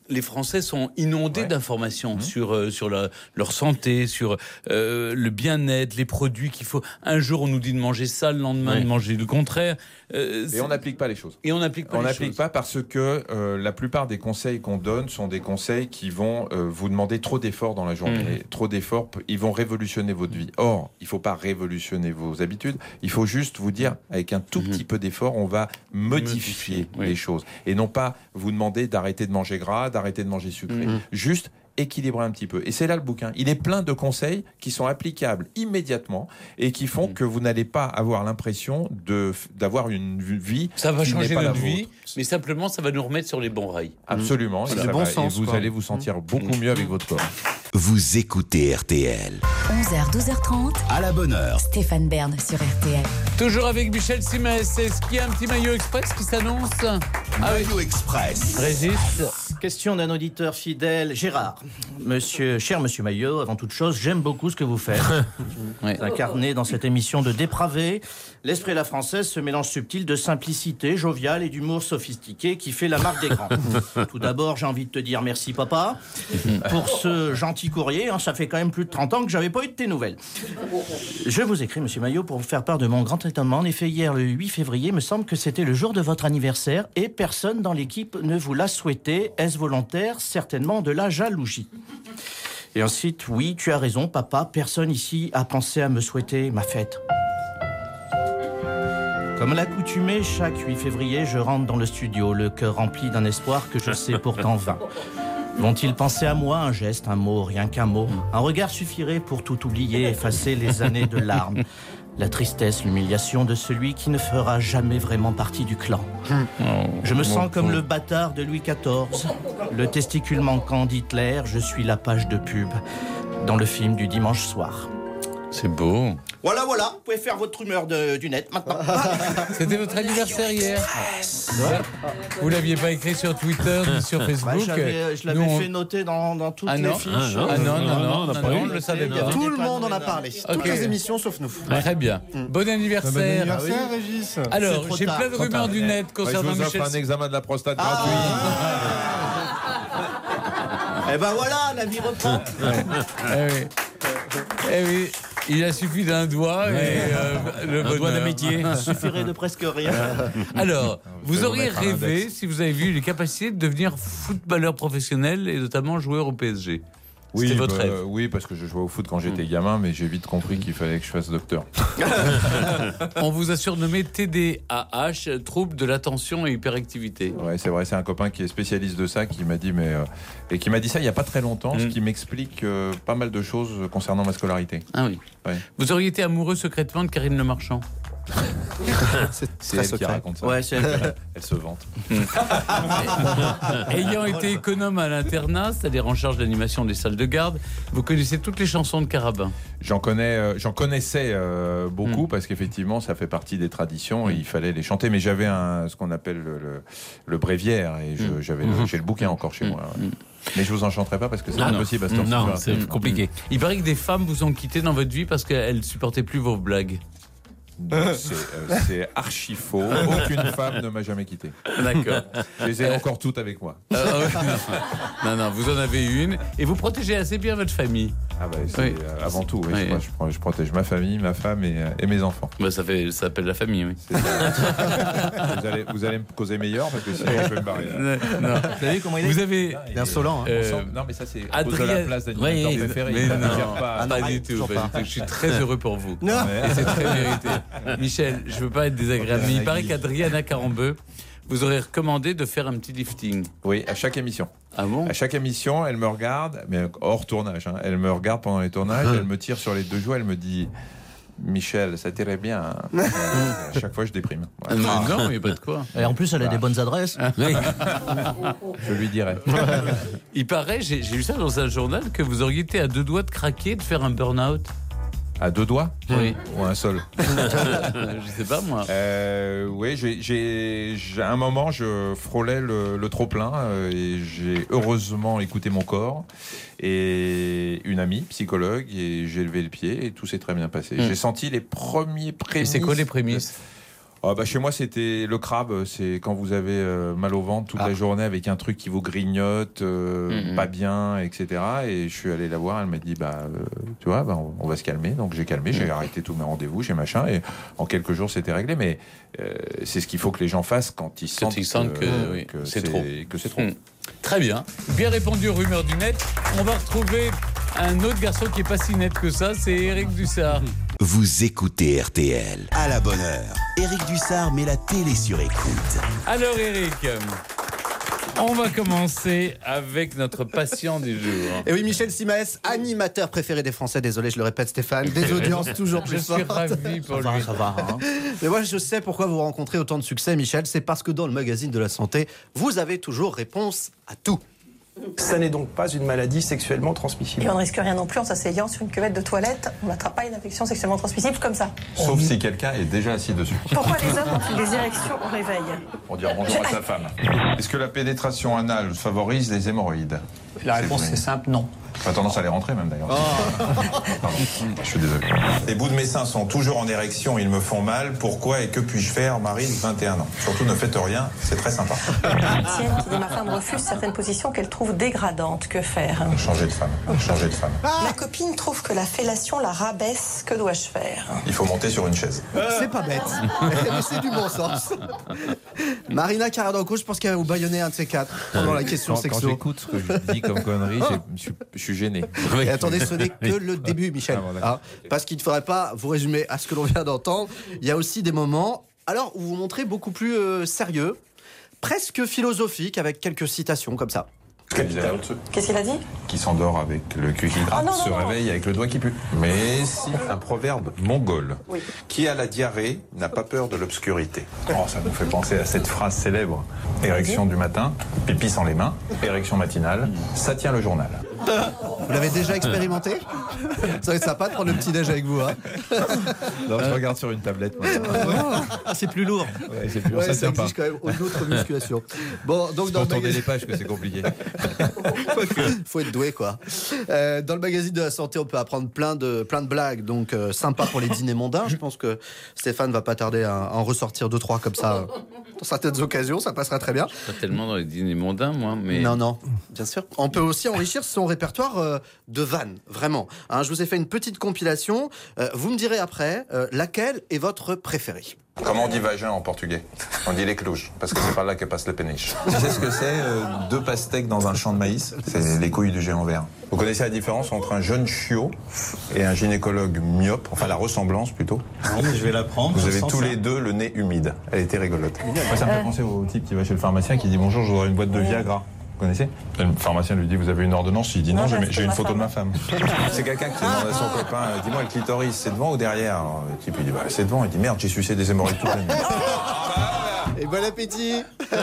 les Français sont inondés Ouais. d'informations Mmh. sur, euh, sur la- leur santé, sur euh, le bien-être, les produits qu'il faut. Un jour, on nous dit de manger ça, le lendemain, Ouais. de manger le contraire. Euh, Et c'est- on n'applique pas les choses. et on n'applique pas On les n'applique choses. pas parce que euh, la plupart des conseils qu'on donne sont des conseils qui vont euh, vous demander trop d'efforts dans la journée. Mmh. Et trop d'efforts, p- ils vont révolutionner votre vie. Or, il ne faut pas révolutionner vos habitudes. Il faut juste vous dire, avec un tout Mmh. petit peu d'effort, on va modifier Modifier, oui. les choses. Et non pas vous demander d'arrêter de manger gras, d'arrêter de manger sucré. Mmh. Juste équilibrer un petit peu. Et c'est là le bouquin. Il est plein de conseils qui sont applicables immédiatement et qui font Mmh. que vous n'allez pas avoir l'impression de d'avoir une vie Ça va qui n'est changer pas la notre vie, vôtre. mais simplement, ça va nous remettre sur les bons rails. Absolument. C'est Et, le ça bon va- sens, et vous quoi. allez vous sentir beaucoup mieux avec votre corps. Vous écoutez R T L. onze heures, douze heures trente. À la bonne heure. Stéphane Bern sur R T L. Toujours avec Michel Simès. Est-ce qu'il y a un petit maillot express qui s'annonce? Ah oui. Maillot Express. Régis. Question d'un auditeur fidèle, Gérard. Monsieur, cher Monsieur Maillot, avant toute chose, j'aime beaucoup ce que vous faites. Ouais. Vous incarnez dans cette émission de dépravés l'esprit à la française, ce mélange subtil de simplicité joviale et d'humour sophistiqué qui fait la marque des grands. Tout d'abord, j'ai envie de te dire merci papa pour ce gentil courrier. Hein, ça fait quand même plus de trente ans que j'avais pas eu de tes nouvelles. Je vous écris, Monsieur Maillot, pour vous faire part de mon grand étonnement. En effet, hier, le huit février, me semble que c'était le jour de votre anniversaire et personne dans l'équipe ne vous l'a souhaité. Est-ce volontaire? Certainement de la jalousie. Et ensuite, oui, tu as raison, papa, personne ici a pensé à me souhaiter ma fête. Comme l'accoutumée, chaque huit février, je rentre dans le studio, le cœur rempli d'un espoir que je sais pourtant vain. Vont-ils penser à moi? Un geste, un mot, rien qu'un mot. Un regard suffirait pour tout oublier, effacer les années de larmes. La tristesse, l'humiliation de celui qui ne fera jamais vraiment partie du clan. Je me sens comme le bâtard de Louis quatorze, le testicule manquant d'Hitler, je suis la page de pub dans le film du dimanche soir. C'est beau. Voilà, voilà, vous pouvez faire votre rumeur de, du net maintenant. C'était votre anniversaire hier. Ouais. Vous l'aviez pas écrit sur Twitter ni sur Facebook. Ouais, j'avais- je l'avais Nous, on- fait noter dans, dans toutes Ah les non. fiches. Ah non, ah non, non, non, non, non, on ne le savait Il y avait pas. des Tout le panneaux monde en a énormes. parlé. Ok. Toutes les émissions sauf nous. Très bien. Bon Bon anniversaire. anniversaire, Régis. Alors, C'est trop j'ai tard. plein de Trop rumeurs tard. du net Ouais, je concernant vous offre Michel. un examen de la prostate Ah. gratuit. Eh ben voilà, la vie reprend. Eh oui. Eh oui. Il a suffi d'un doigt et euh, le Un doigt bonheur. d'amitié. Il suffirait de presque rien. Alors, vous vais vous auriez mettre un rêvé, index. si vous avez vu les capacités de devenir footballeur professionnel et notamment joueur au P S G. Oui, C'était votre bah, rêve. oui, parce que je jouais au foot quand j'étais gamin, mais j'ai vite compris qu'il fallait que je fasse docteur. On vous a surnommé T D A H, trouble de l'attention et hyperactivité. Ouais, c'est vrai, c'est un copain qui est spécialiste de ça qui m'a dit, mais euh, et qui m'a dit ça il y a pas très longtemps, ce Mm. qui m'explique euh, pas mal de choses concernant ma scolarité. Ah oui. Ouais. Vous auriez été amoureux secrètement de Karine Le Marchand. C'est C'est très elle qui secret. raconte ça. Ouais, c'est elle. Elle se vante. Ayant été économe à l'internat, c'est-à-dire en charge de l'animation des salles de garde, vous connaissez toutes les chansons de Carabin. J'en connais, euh, j'en connaissais euh, beaucoup Mm. parce qu'effectivement ça fait partie des traditions et il fallait les chanter. Mais j'avais un, ce qu'on appelle le, le, le bréviaire et je- Mm. j'avais, le- j'ai le bouquin encore chez Mm. moi. ouais. Mais je vous en chanterai pas parce que c'est Non, non. impossible à cette heure-ci. Non, Voilà. c'est compliqué. Il paraît que des femmes vous ont quitté dans votre vie parce qu'elles supportaient plus vos blagues. C'est, euh, c'est archi faux. Aucune femme ne m'a jamais quitté. D'accord. Je les ai encore toutes avec moi. Euh, non, non, vous en avez une et vous protégez assez bien votre famille. Ah bah, c'est Oui. euh, avant tout. Oui, Oui. Moi, je, pro- je protège ma famille, ma femme et, euh, et mes enfants. Bah, ça fait, ça s'appelle la famille, oui. vous, allez, vous allez me causer meilleur parce que sinon je vais me barrer. là. Non. Vous avez vu comment il est? Vous avez. Il est insolent. Hein. euh, Non mais ça c'est à cause de Adrien- la place d'animateur Oui, préféré. mais Il non, gère pas. pas, non, du tout, toujours pas pas. du tout. Je suis très heureux pour vous. Non. Et c'est très mérité. Michel, je veux pas être désagréable, mais il paraît qu'Adriana Carambeu vous aurait recommandé de faire un petit lifting. Oui, à chaque émission. Ah bon? À chaque émission, elle me regarde, mais hors tournage. hein. Elle me regarde pendant les tournages, elle me tire sur les deux joues, elle me dit Michel, ça t'irait bien. hein. Euh, à chaque fois, je déprime. Ah, Voilà. non, non, il n'y a pas de quoi. Et en plus, elle a des bonnes adresses. Je lui dirai. Il paraît, j'ai j'ai lu ça dans un journal, que vous auriez été à deux doigts de craquer, de faire un burn-out. À deux doigts Oui. ou un seul. Je sais pas moi. Euh, oui, j'ai, j'ai, j'ai- à un moment, je frôlais le, le trop-plein euh, et j'ai heureusement écouté mon corps et une amie, psychologue, et j'ai levé le pied et tout s'est très bien passé. Mm. J'ai senti les premiers Et prémices. c'est quoi les prémices? Oh bah chez moi c'était le crabe, c'est quand vous avez euh, mal au ventre toute Ah. la journée avec un truc qui vous grignote, euh, Mhm. pas bien, et cetera. Et je suis allé la voir, elle m'a dit bah euh, tu vois, bah, on, on va se calmer. Donc j'ai calmé, j'ai arrêté tous mes rendez-vous, j'ai machin, et en quelques jours c'était réglé. Mais euh, c'est ce qu'il faut que les gens fassent quand ils sentent, ils sentent que, oui, c'est trop. que c'est trop. Hmm. Très bien. Bien répondu aux rumeurs du net. On va retrouver un autre garçon qui est pas si net que ça, c'est Éric Dussard. Vous écoutez R T L. À la bonne heure. Éric Dussard met la télé sur écoute. Alors Éric, on va commencer avec notre patient du jour. Et oui, Michel Simès, animateur préféré des Français. Désolé, je le répète, Stéphane. Des audiences toujours Je plus suis fortes. ravi pour lui. Ça va, hein. Mais moi, je sais pourquoi vous rencontrez autant de succès, Michel. C'est parce que dans le magazine de la santé, vous avez toujours réponse à tout. Ça n'est donc pas une maladie sexuellement transmissible. Et on ne risque rien non plus en s'asseyant sur une cuvette de toilette. On n'attrape pas une infection sexuellement transmissible comme ça. Sauf si quelqu'un est déjà assis dessus. Pourquoi les hommes ont-ils des érections au réveil? Pour dire bonjour à sa femme. Est-ce que la pénétration anale favorise les hémorroïdes? La réponse est simple, non. Pas tendance à les rentrer même d'ailleurs. Pardon, je suis désolé. Les bouts de mes seins sont toujours en érection, ils me font mal. Pourquoi et que puis-je faire, Marie, vingt et un ans? Surtout ne faites rien, c'est très sympa. Tienne qui dit ma femme refuse certaines positions qu'elle trouve dégradantes. Que faire? Changer de femme, changer de femme. Ma copine trouve que la fellation la rabaisse. Que dois-je faire? Il faut monter sur une chaise. C'est pas bête. Mais c'est du bon sens. Marina Caradanco, je pense qu'elle va vous baïonner un de ces quatre pendant la question Quand, quand sexo. j'écoute ce que je dis comme connerie, j'ai- je suis- je suis gêné. Et attendez, ce n'est que le début, Michel. Ah bon, d'accord. Hein, parce qu'il ne faudrait pas vous résumer à ce que l'on vient d'entendre. Il y a aussi des moments, alors, où vous vous montrez beaucoup plus euh, sérieux, presque philosophique, avec quelques citations comme ça. Qu'est-ce qu'il a dit? Qui s'endort avec le cul qui gratte, Ah, non, non, se non. réveille avec le doigt qui pue. Mais si, un proverbe mongol. Oui. Qui a la diarrhée n'a pas peur de l'obscurité. Oh, ça nous fait penser à cette phrase célèbre. Érection du matin, pipi sans les mains, érection matinale, ça tient le journal. Vous l'avez déjà expérimenté? Ça va être sympa de prendre le petit-déj avec vous. Hein. Non, je regarde sur une tablette. Moi. Ah, c'est plus lourd. Ouais, c'est plus Ouais, ça ça tient pas. exige quand même une autre musculation. Bon, donc dans Faut le tourner magazine... les pages que c'est compliqué. faut être doué, quoi. Euh, dans le magazine de la santé, on peut apprendre plein de, plein de blagues, donc euh, sympa pour les dîners mondains. Je pense que Stéphane va pas tarder à, à en ressortir deux, trois comme ça. euh, Dans certaines occasions, ça passera très bien. Pas tellement dans les dîners mondains, moi, mais. Non, non, bien sûr. On peut aussi enrichir son répertoire euh, de vannes, vraiment. Hein, je vous ai fait une petite compilation. Euh, vous me direz après euh, laquelle est votre préférée. Comment on dit vagin en portugais? On dit l'écloge, parce que c'est par là que passe le péniche. Tu sais ce que c'est, euh, deux pastèques dans un champ de maïs? C'est les couilles du géant vert. Vous connaissez la différence entre un jeune chiot et un gynécologue myope? Enfin, la ressemblance plutôt. Je vais la prendre. Vous avez tous les deux le nez humide. Elle était rigolote. Moi, ça me fait penser au type qui va chez le pharmacien qui dit bonjour, je voudrais une boîte de Viagra. Vous connaissez? Le pharmacien lui dit vous avez une ordonnance? Il dit non, Non, j'ai parce j'ai que une ma photo de femme. ma femme. C'est quelqu'un qui demande à son copain euh, dis-moi le clitoris, c'est devant ou derrière? Alors, le type il dit bah, c'est devant. Il dit merde, j'ai sucé des hémorroïdes toute la nuit. Et bon appétit.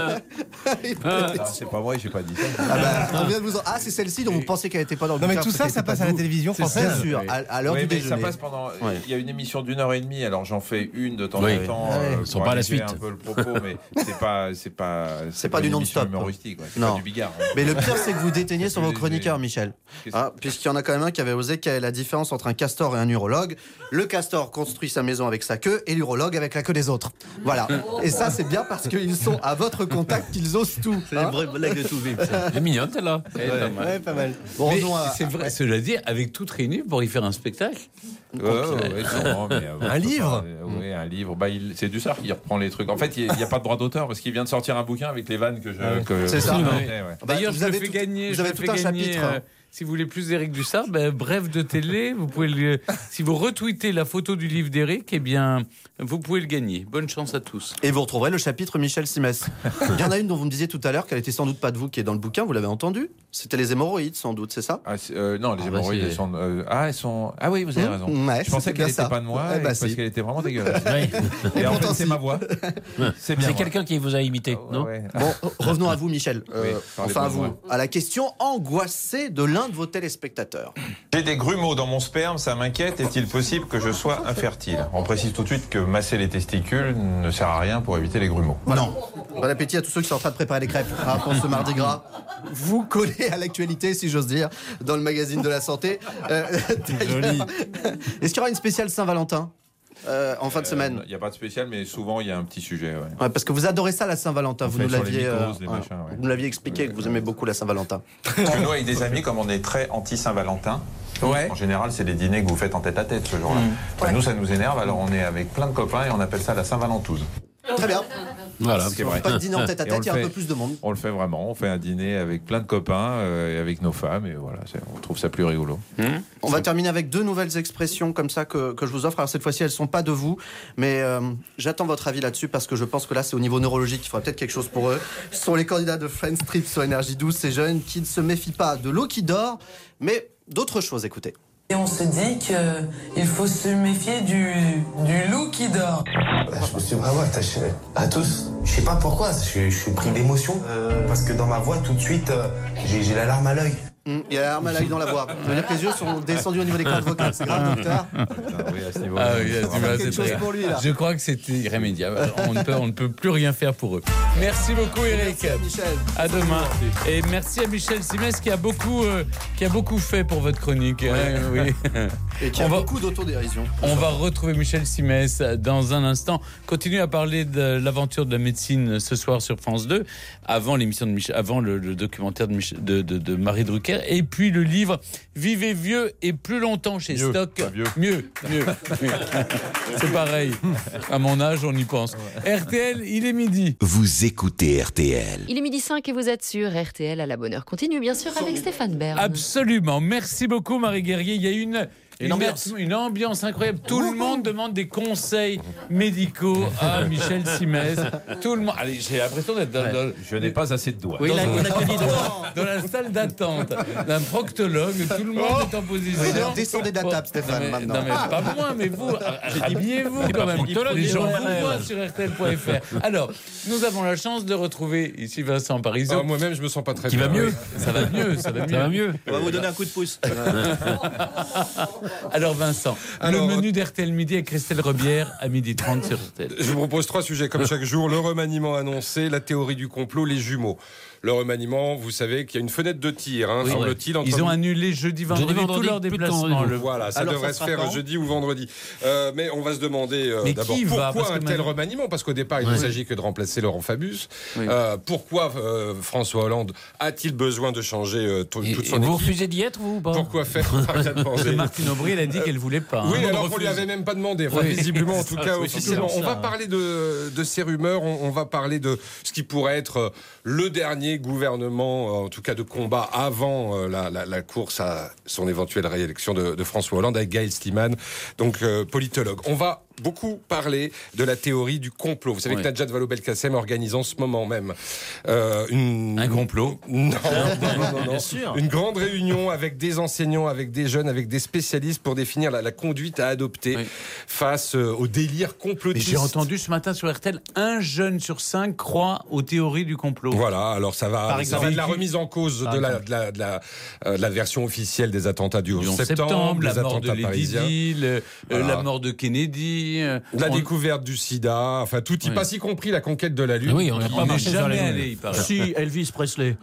Et bon appétit. Ah, c'est pas vrai, j'ai pas dit ça. Ah, bah, on vient de vous en... ah, c'est celle-ci dont vous pensez qu'elle n'était pas dans le Non, mais bouquin, tout parce ça, qu'elle ça était passe pas à la vous. télévision C'est française. Bien sûr, Oui. à, à l'heure Oui, du mais ça déjeuner. passe pendant. Ouais. Il y a une émission d'une heure et demie, alors j'en fais une de temps Oui. en temps. Ouais. euh, Ils sont pour pas à la alléger suite. un peu le propos, mais c'est pas, c'est pas, C'est pas du une émission non-stop, quoi. humoristique, quoi. C'est Non. pas du bigard. hein. Mais le pire, c'est que vous déteignez sur vos J'ai- chroniqueurs, j'ai- Michel. Qu'est-ce- Hein, Puisqu'il y en a quand même un qui avait osé quelle est la différence entre un castor et un urologue. Le castor construit sa maison avec sa queue et l'urologue avec la queue des autres. Voilà. Et ça, c'est bien parce qu'ils sont à votre contact qu'ils osent tout. C'est hein. une vraie blague de tout vif. Elle est mignonne, celle-là. Eh, pas mal. Ouais, pas mal. Bon, Mais revenons à- c'est vrai, cela dit, avec toute réunie pour y faire un spectacle. Ouais, ouais, ouais, sûrement, mais, euh, Un livre Oui, un livre. Bah, il- c'est du ça qui reprend les trucs. En fait, il n'y a, pas de droit d'auteur parce qu'il vient de sortir un bouquin avec les vannes que je. que- C'est ça. Ouais, Ouais. ouais. Bah, D'ailleurs, vous je le avez fais tout- gagner. vous je avez le tout fais un gagner, chapitre. euh, si vous voulez plus d'Éric Dussard, ben, bref de télé, vous pouvez le, si vous retweetez la photo du livre d'Éric, eh bien, vous pouvez le gagner. Bonne chance à tous. Et vous retrouverez le chapitre Michel Simès. Il y en a une dont vous me disiez tout à l'heure qu'elle était sans doute pas de vous qui est dans le bouquin, vous l'avez entendu? C'était les hémorroïdes, sans doute, c'est ça? Ah, c'est- euh, non, les Ah, bah, hémorroïdes, c'est- elles sont. euh, ah, elles sont. Ah oui, vous avez Mmh, raison. ouais, je pensais c'était qu'elle bien ça. n'était pas de moi Eh et bah, parce si. qu'elle était vraiment dégueulasse. Ouais. Et en pourtant, fait, c'est si. ma voix. C'est bien. C'est moi. quelqu'un qui vous a imité, Ah, non ouais. Bon, revenons à vous, Michel. Euh, Oui, parlez enfin, à pas de vous. moi. À la question angoissée de l'un de vos téléspectateurs. J'ai des grumeaux dans mon sperme, ça m'inquiète. Est-il possible que je sois infertile? On précise tout de suite que masser les testicules ne sert à rien pour éviter les grumeaux. Non. Bon appétit à tous ceux qui sont en train de préparer les crêpes hein, pour ce mardi gras. Vous collez à l'actualité, si j'ose dire, dans le magazine de la santé. Euh, d'ailleurs, est-ce qu'il y aura une spéciale Saint-Valentin? euh, en fin de semaine? Il n'y a pas de spécial, mais souvent il y a un petit sujet. Ouais. Ouais, parce que vous adorez ça, la Saint-Valentin. On Vous fait nous sur les l'aviez, euh, mycoses, les ouais. machins, ouais. Vous nous l'aviez expliqué que vous aimez beaucoup la Saint-Valentin. Parce que nous, avec des amis, comme on est très anti-Saint-Valentin, ouais. En général, c'est des dîners que vous faites en tête-à-tête ce jour-là. Mmh. Enfin, ouais. Nous, ça nous énerve, alors on est avec plein de copains et on appelle ça la Saint-Valentouse. Très bien. Voilà, c'est vrai. Pas de dîner en tête à tête, il y a un peu plus de monde. On le fait vraiment. On fait un dîner avec plein de copains euh, et avec nos femmes, et voilà, on trouve ça plus rigolo. Mmh. On va terminer avec deux nouvelles expressions comme ça que, que je vous offre. Alors cette fois-ci, elles sont pas de vous, mais euh, j'attends votre avis là-dessus parce que je pense que là, c'est au niveau neurologique. Il faudra peut-être quelque chose pour eux. Ce sont les candidats de Friends Trip sur Énergie douze, ces jeunes qui ne se méfient pas de l'eau qui dort, mais d'autres choses. Écoutez. Et on se dit qu'il faut se méfier du, du loup qui dort. Je me suis vraiment attaché à tous. Je sais pas pourquoi, je, je suis pris d'émotion. Euh, parce que dans ma voix, tout de suite, euh, j'ai, j'ai la larme à l'œil. Mmh, il y a la larme à l'œil dans la voix. Ça veut dire que les yeux sont descendus au niveau des cordes vocales. C'est grave, docteur. Ah oui, à ce niveau-là. Ah oui, à ce niveau-là, c'est très pour lui, là. Je crois que c'était irrémédiable. On ne, peut, on ne peut plus rien faire pour eux. Merci beaucoup, Eric. Merci à Michel. À demain. Et merci à Michel Simès qui a beaucoup, euh, qui a beaucoup fait pour votre chronique. Ouais. Hein, oui. Et qui a on va, beaucoup d'autodérision. On va retrouver Michel Simès dans un instant. Continuez à parler de l'aventure de la médecine ce soir sur France deux, avant l'émission de Michel, avant le, le documentaire de, Michel, de, de, de Marie Drucker, et puis le livre Vivez vieux et plus longtemps chez mieux, Stock. Mieux, mieux, mieux. C'est pareil. À mon âge, on y pense. R T L, il est midi. Vous écoutez R T L. Il est midi cinq et vous êtes sur R T L à la bonne heure. Continue bien sûr avec Stéphane Bern. Absolument. Merci beaucoup, Marie Guerrier. Il y a une... Une ambiance. une ambiance incroyable. Tout le monde demande des conseils médicaux à Michel Simès. Tout le monde. Allez, j'ai l'impression d'être dans, dans, je n'ai pas assez de doigts. Oui, dans, là, dans, on a que dit doigts. Dans la salle d'attente d'un proctologue, tout le monde oh est en position. Oui, descendez de la table, Stéphane, non, mais, maintenant. Non, mais pas moi, mais vous, habillez-vous quand même. Les gens vous voient sur R T L point F R. Alors, nous avons la chance de retrouver ici Vincent Parisot. Oh, moi-même, je me sens pas très Qui bien. Qui va mieux. Oui. Ça va mieux. Ça va mieux. Ça va mieux. On va vous donner un coup de pouce. Alors, Vincent. Alors, le menu d'R T L Midi avec Christelle Rebière à midi trente sur R T L. Je vous propose trois sujets comme chaque jour. Le remaniement annoncé, la théorie du complot, les jumeaux. Le remaniement, vous savez qu'il y a une fenêtre de tir, hein, oui, semble-t-il. Ils ont annulé jeudi, vendredi, jeudi, vendredi tout leur déplacement. Le... Voilà, ça Alors, devrait ça se faire quand jeudi ou vendredi. Euh, mais on va se demander euh, d'abord pourquoi un tel maintenant... remaniement, parce qu'au départ, il ouais. ne s'agit que de remplacer Laurent Fabius. Oui. Euh, pourquoi euh, François Hollande a-t-il besoin de changer euh, t- et, toute son et équipe? Vous refusez d'y être, vous ou pas? Pourquoi faire Martine Aubry, elle a dit qu'elle voulait pas. Oui, hein. alors on lui avait même pas demandé. Enfin, oui. Visiblement, en tout cas, officiellement. On va parler de, de ces rumeurs. On, on va parler de ce qui pourrait être le dernier gouvernement, en tout cas de combat avant la, la, la course à son éventuelle réélection de, de François Hollande avec Gaël Sliman, donc euh, politologue. On va beaucoup parler de la théorie du complot. Vous savez oui. que Najat Vallaud-Belkacem organise en ce moment même euh, une... un complot. Non, non, non, non, non. Bien sûr. Une grande réunion avec des enseignants, avec des jeunes, avec des spécialistes pour définir la, la conduite à adopter oui. face euh, au délire complotiste. Mais j'ai entendu ce matin sur R T L, un jeune sur cinq croit aux théories du complot. Voilà, alors ça va, Par exemple, ça va de la remise en cause de la, de, la, de, la, euh, de la version officielle des attentats du onze septembre, septembre, des la mort attentats de parisiens. Lady Di, le, voilà. La mort de Kennedy. La on... découverte du sida, enfin tout y oui. passe, y compris la conquête de la Lune. Oui, on n'a pas marché jamais allé, il paraît. Si, Elvis Presley.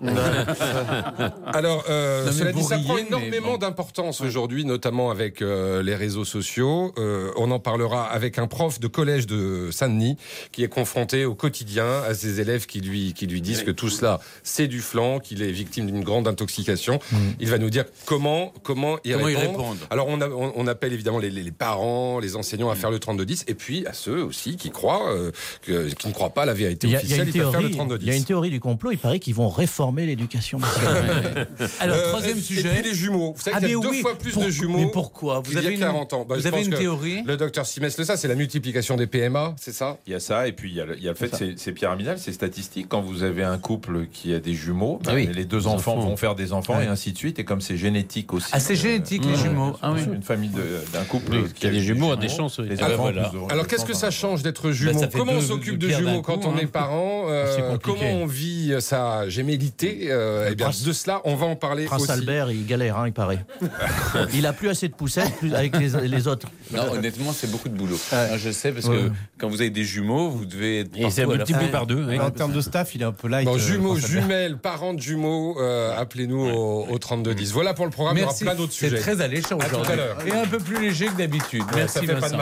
Alors, euh, non, cela dit, ça prend mais énormément bon. d'importance aujourd'hui, notamment avec euh, les réseaux sociaux. Euh, on en parlera avec un prof de collège de Saint-Denis qui est confronté au quotidien à ses élèves qui lui, qui lui disent oui. que tout cela, c'est du flan, qu'il est victime d'une grande intoxication. Mmh. Il va nous dire comment, comment y comment répondre. Y répondre. Alors, on, a, on, on appelle évidemment les, les parents, les enseignants à mmh. faire le trente-deux dix, et puis à ceux aussi qui croient, euh, que, qui ne croient pas à la vérité il y a, officielle, il y a ils peuvent faire le trente-deux dix. Il y a une théorie du complot, il paraît qu'ils vont réformer l'éducation. Alors, euh, troisième et, sujet. Et puis les jumeaux. Vous savez ah, qu'il y a deux oui. fois plus Pour, de jumeaux. Mais pourquoi vous avez il y a quarante ans. Bah, Vous avez une théorie? Le docteur Simès le ça, c'est la multiplication des P M A, c'est ça? Il y a ça, et puis il y a le, il y a le fait que c'est, c'est pyramidal, c'est statistique. Quand vous avez un couple qui a des jumeaux, bah, ah oui. les deux les enfants, enfants vont faire des enfants ouais. et ainsi de suite. Et comme c'est génétique aussi. Ah, c'est génétique, euh, les jumeaux. Ah, oui. Une famille de, d'un couple oui, qui a des jumeaux a des chances. Oui. Alors, voilà. alors qu'est-ce que ça change d'être jumeau? bah, Comment deux, on s'occupe de jumeaux quand coup, on hein. est parent euh, Comment on vit sa gémellité euh, Eh bien, Prince, de cela, on va en parler Prince aussi. Prince Albert, il galère, hein, il paraît. Il a plus assez de poussettes plus avec les, les autres. Non, honnêtement, c'est beaucoup de boulot. Ouais. Je sais, parce ouais. que quand vous avez des jumeaux, vous devez être et c'est multiplié par deux. Oui. En termes de staff, il est un peu light. Bon, jumeaux, jumelles, parents de jumeaux, euh, appelez-nous ouais. au, au trente-deux dix. Voilà pour le programme, Merci. Il y aura plein d'autres c'est sujets. C'est très alléchant aujourd'hui. Et un peu plus léger que d'habitude. Merci, ça fait Vincent. pas de mal en ce moment.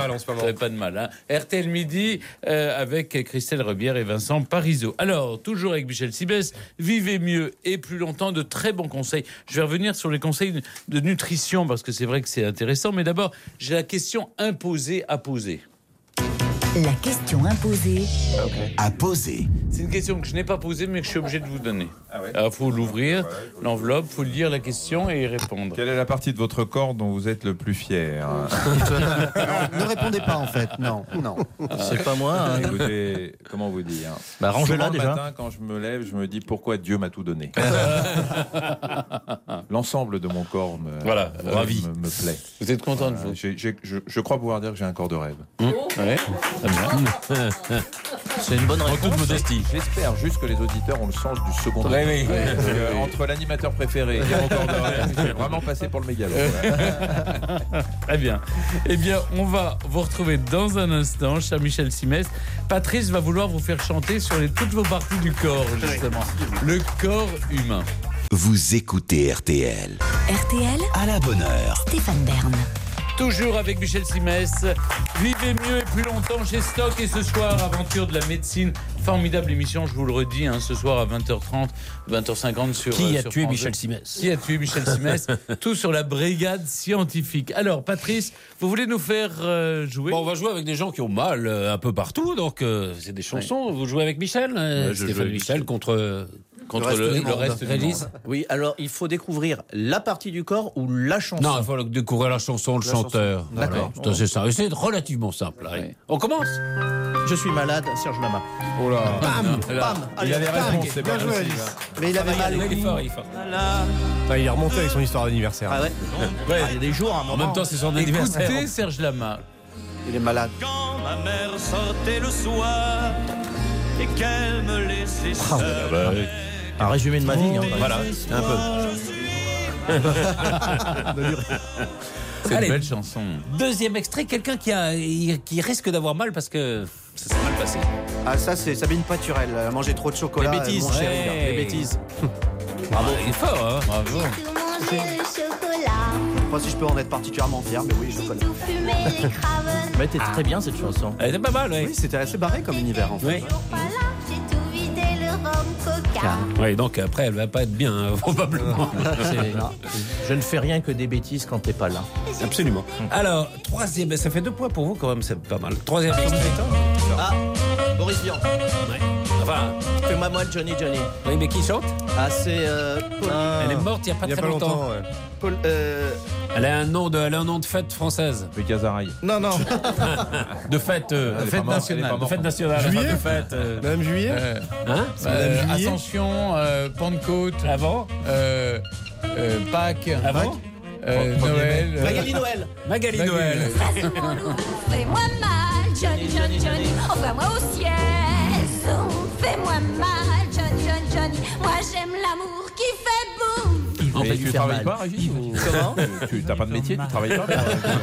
ferait pas de mal. Hein. R T L Midi euh, avec Christelle Rebière et Vincent Parisot. Alors, toujours avec Michel Simès, vivez mieux et plus longtemps, de très bons conseils. Je vais revenir sur les conseils de nutrition parce que c'est vrai que c'est intéressant. Mais d'abord, j'ai la question imposée à poser. La question imposée okay. à poser. C'est une question que je n'ai pas posée, mais que je suis obligé de vous donner. Ah ouais. Alors, il faut l'ouvrir, ouais, l'enveloppe, il faut lire la question et y répondre. Quelle est la partie de votre corps dont vous êtes le plus fier? Non, ne répondez pas, en fait. Non, non. C'est pas moi. Hein. Écoutez, comment vous dire? Bah, rangez-la déjà. Le matin, quand je me lève, je me dis pourquoi Dieu m'a tout donné. L'ensemble de mon corps me, voilà, euh, ravi. me, me plaît. Vous êtes content voilà, de vous? j'ai, j'ai, je, je crois pouvoir dire que j'ai un corps de rêve. Mmh. Ouais. C'est une bonne réponse. En toute modestie. J'espère juste que les auditeurs ont le sens du second degré. Oui, oui. Ouais, euh, entre l'animateur préféré et mon corps de rêve, je vais vraiment passer pour le mégalo. Très bien. Eh bien, on va vous retrouver dans un instant, cher Michel Simès. Patrice va vouloir vous faire chanter sur les, toutes vos parties du corps, justement. Le corps humain. Vous écoutez R T L. R T L à la bonne heure. Stéphane Bern. Toujours avec Michel Simès. Vivez mieux et plus longtemps chez Stock. Et ce soir, aventure de la médecine. Formidable émission, je vous le redis, hein, ce soir à vingt heures trente, vingt heures cinquante sur Qui a sur tué France Michel deux. Simès Qui a tué Michel Simès Tout sur la brigade scientifique. Alors, Patrice, vous voulez nous faire euh, jouer? Bon, on va jouer avec des gens qui ont mal euh, un peu partout, donc euh, c'est des chansons. Ouais. Vous jouez avec Michel euh, ouais, je Stéphane joue Michel contre... Euh, Contre le, le, le reste du monde. Oui, alors il faut découvrir la partie du corps ou la chanson. Non, il faut découvrir la chanson, le la chanteur. Chanson. D'accord. Voilà. C'est ça. C'est relativement simple. Ouais. On commence. Je suis malade, Serge Lama. Oh là. Bam, bam. Il a les réponses, c'est bien joué. Mais il avait mal. Il est fort, il est fort. Ah, il est remonté avec son histoire d'anniversaire. Ah ouais. Ouais. Ah, il y a des jours, à un moment. En même temps, c'est son anniversaire. Écoutez Serge Lama. Il est malade. Quand ma mère sortait le soir et qu'elle me laissait seule. Ah, bah, oui. Un résumé de ma vie. Hein, voilà, un peu. C'est une belle chanson. Deuxième extrait, quelqu'un qui, a, qui risque d'avoir mal parce que ça s'est mal passé. Ah, ça, c'est Sabine Paturel. Elle a mangé trop de chocolat. Les bêtises, mon chéri. ouais. Les bêtises. Bravo, il est fort, hein. Bravo. Moi, si je peux en être particulièrement fier, mais oui, je connais. Mais t'es très bien cette chanson. Elle était pas mal, oui. Oui, c'était assez barré comme univers, en fait. Oui. Oui, donc après, elle va pas être bien, hein, probablement. Je ne fais rien que des bêtises quand t'es pas là. Absolument. Alors, troisième, ça fait deux points pour vous quand même, c'est pas mal. Troisième compositeur. Ah, Boris Vian. Ouais. Enfin, fais-moi moi Johnny Johnny. Oui, mais qui chante? Ah, c'est euh, Paul. Ah. Elle est morte il y a pas il y a très pas longtemps. longtemps ouais. Paul. Euh... Elle a un nom de, elle a un nom de fête française. Le Casaraï. Non, non. De fête, euh, fête nationale. De fête nationale. Juillet. De fête. Euh... Madame Juillet. Euh, Hein? euh, Ascension, euh, Pentecôte. Avant. Euh, euh, Pâques. Avant. Euh, Noël. euh, Magali Noël. Magali Magali Noël. Noël. Fais-moi mal, Johnny, Johnny, Johnny, envoie-moi au ciel. Fais-moi mal, Johnny, Johnny, Johnny, moi j'aime l'amour qui fait boum. En fait, tu travailles pas, Régis? Comment? Tu n'as pas de métier, tu travailles pas?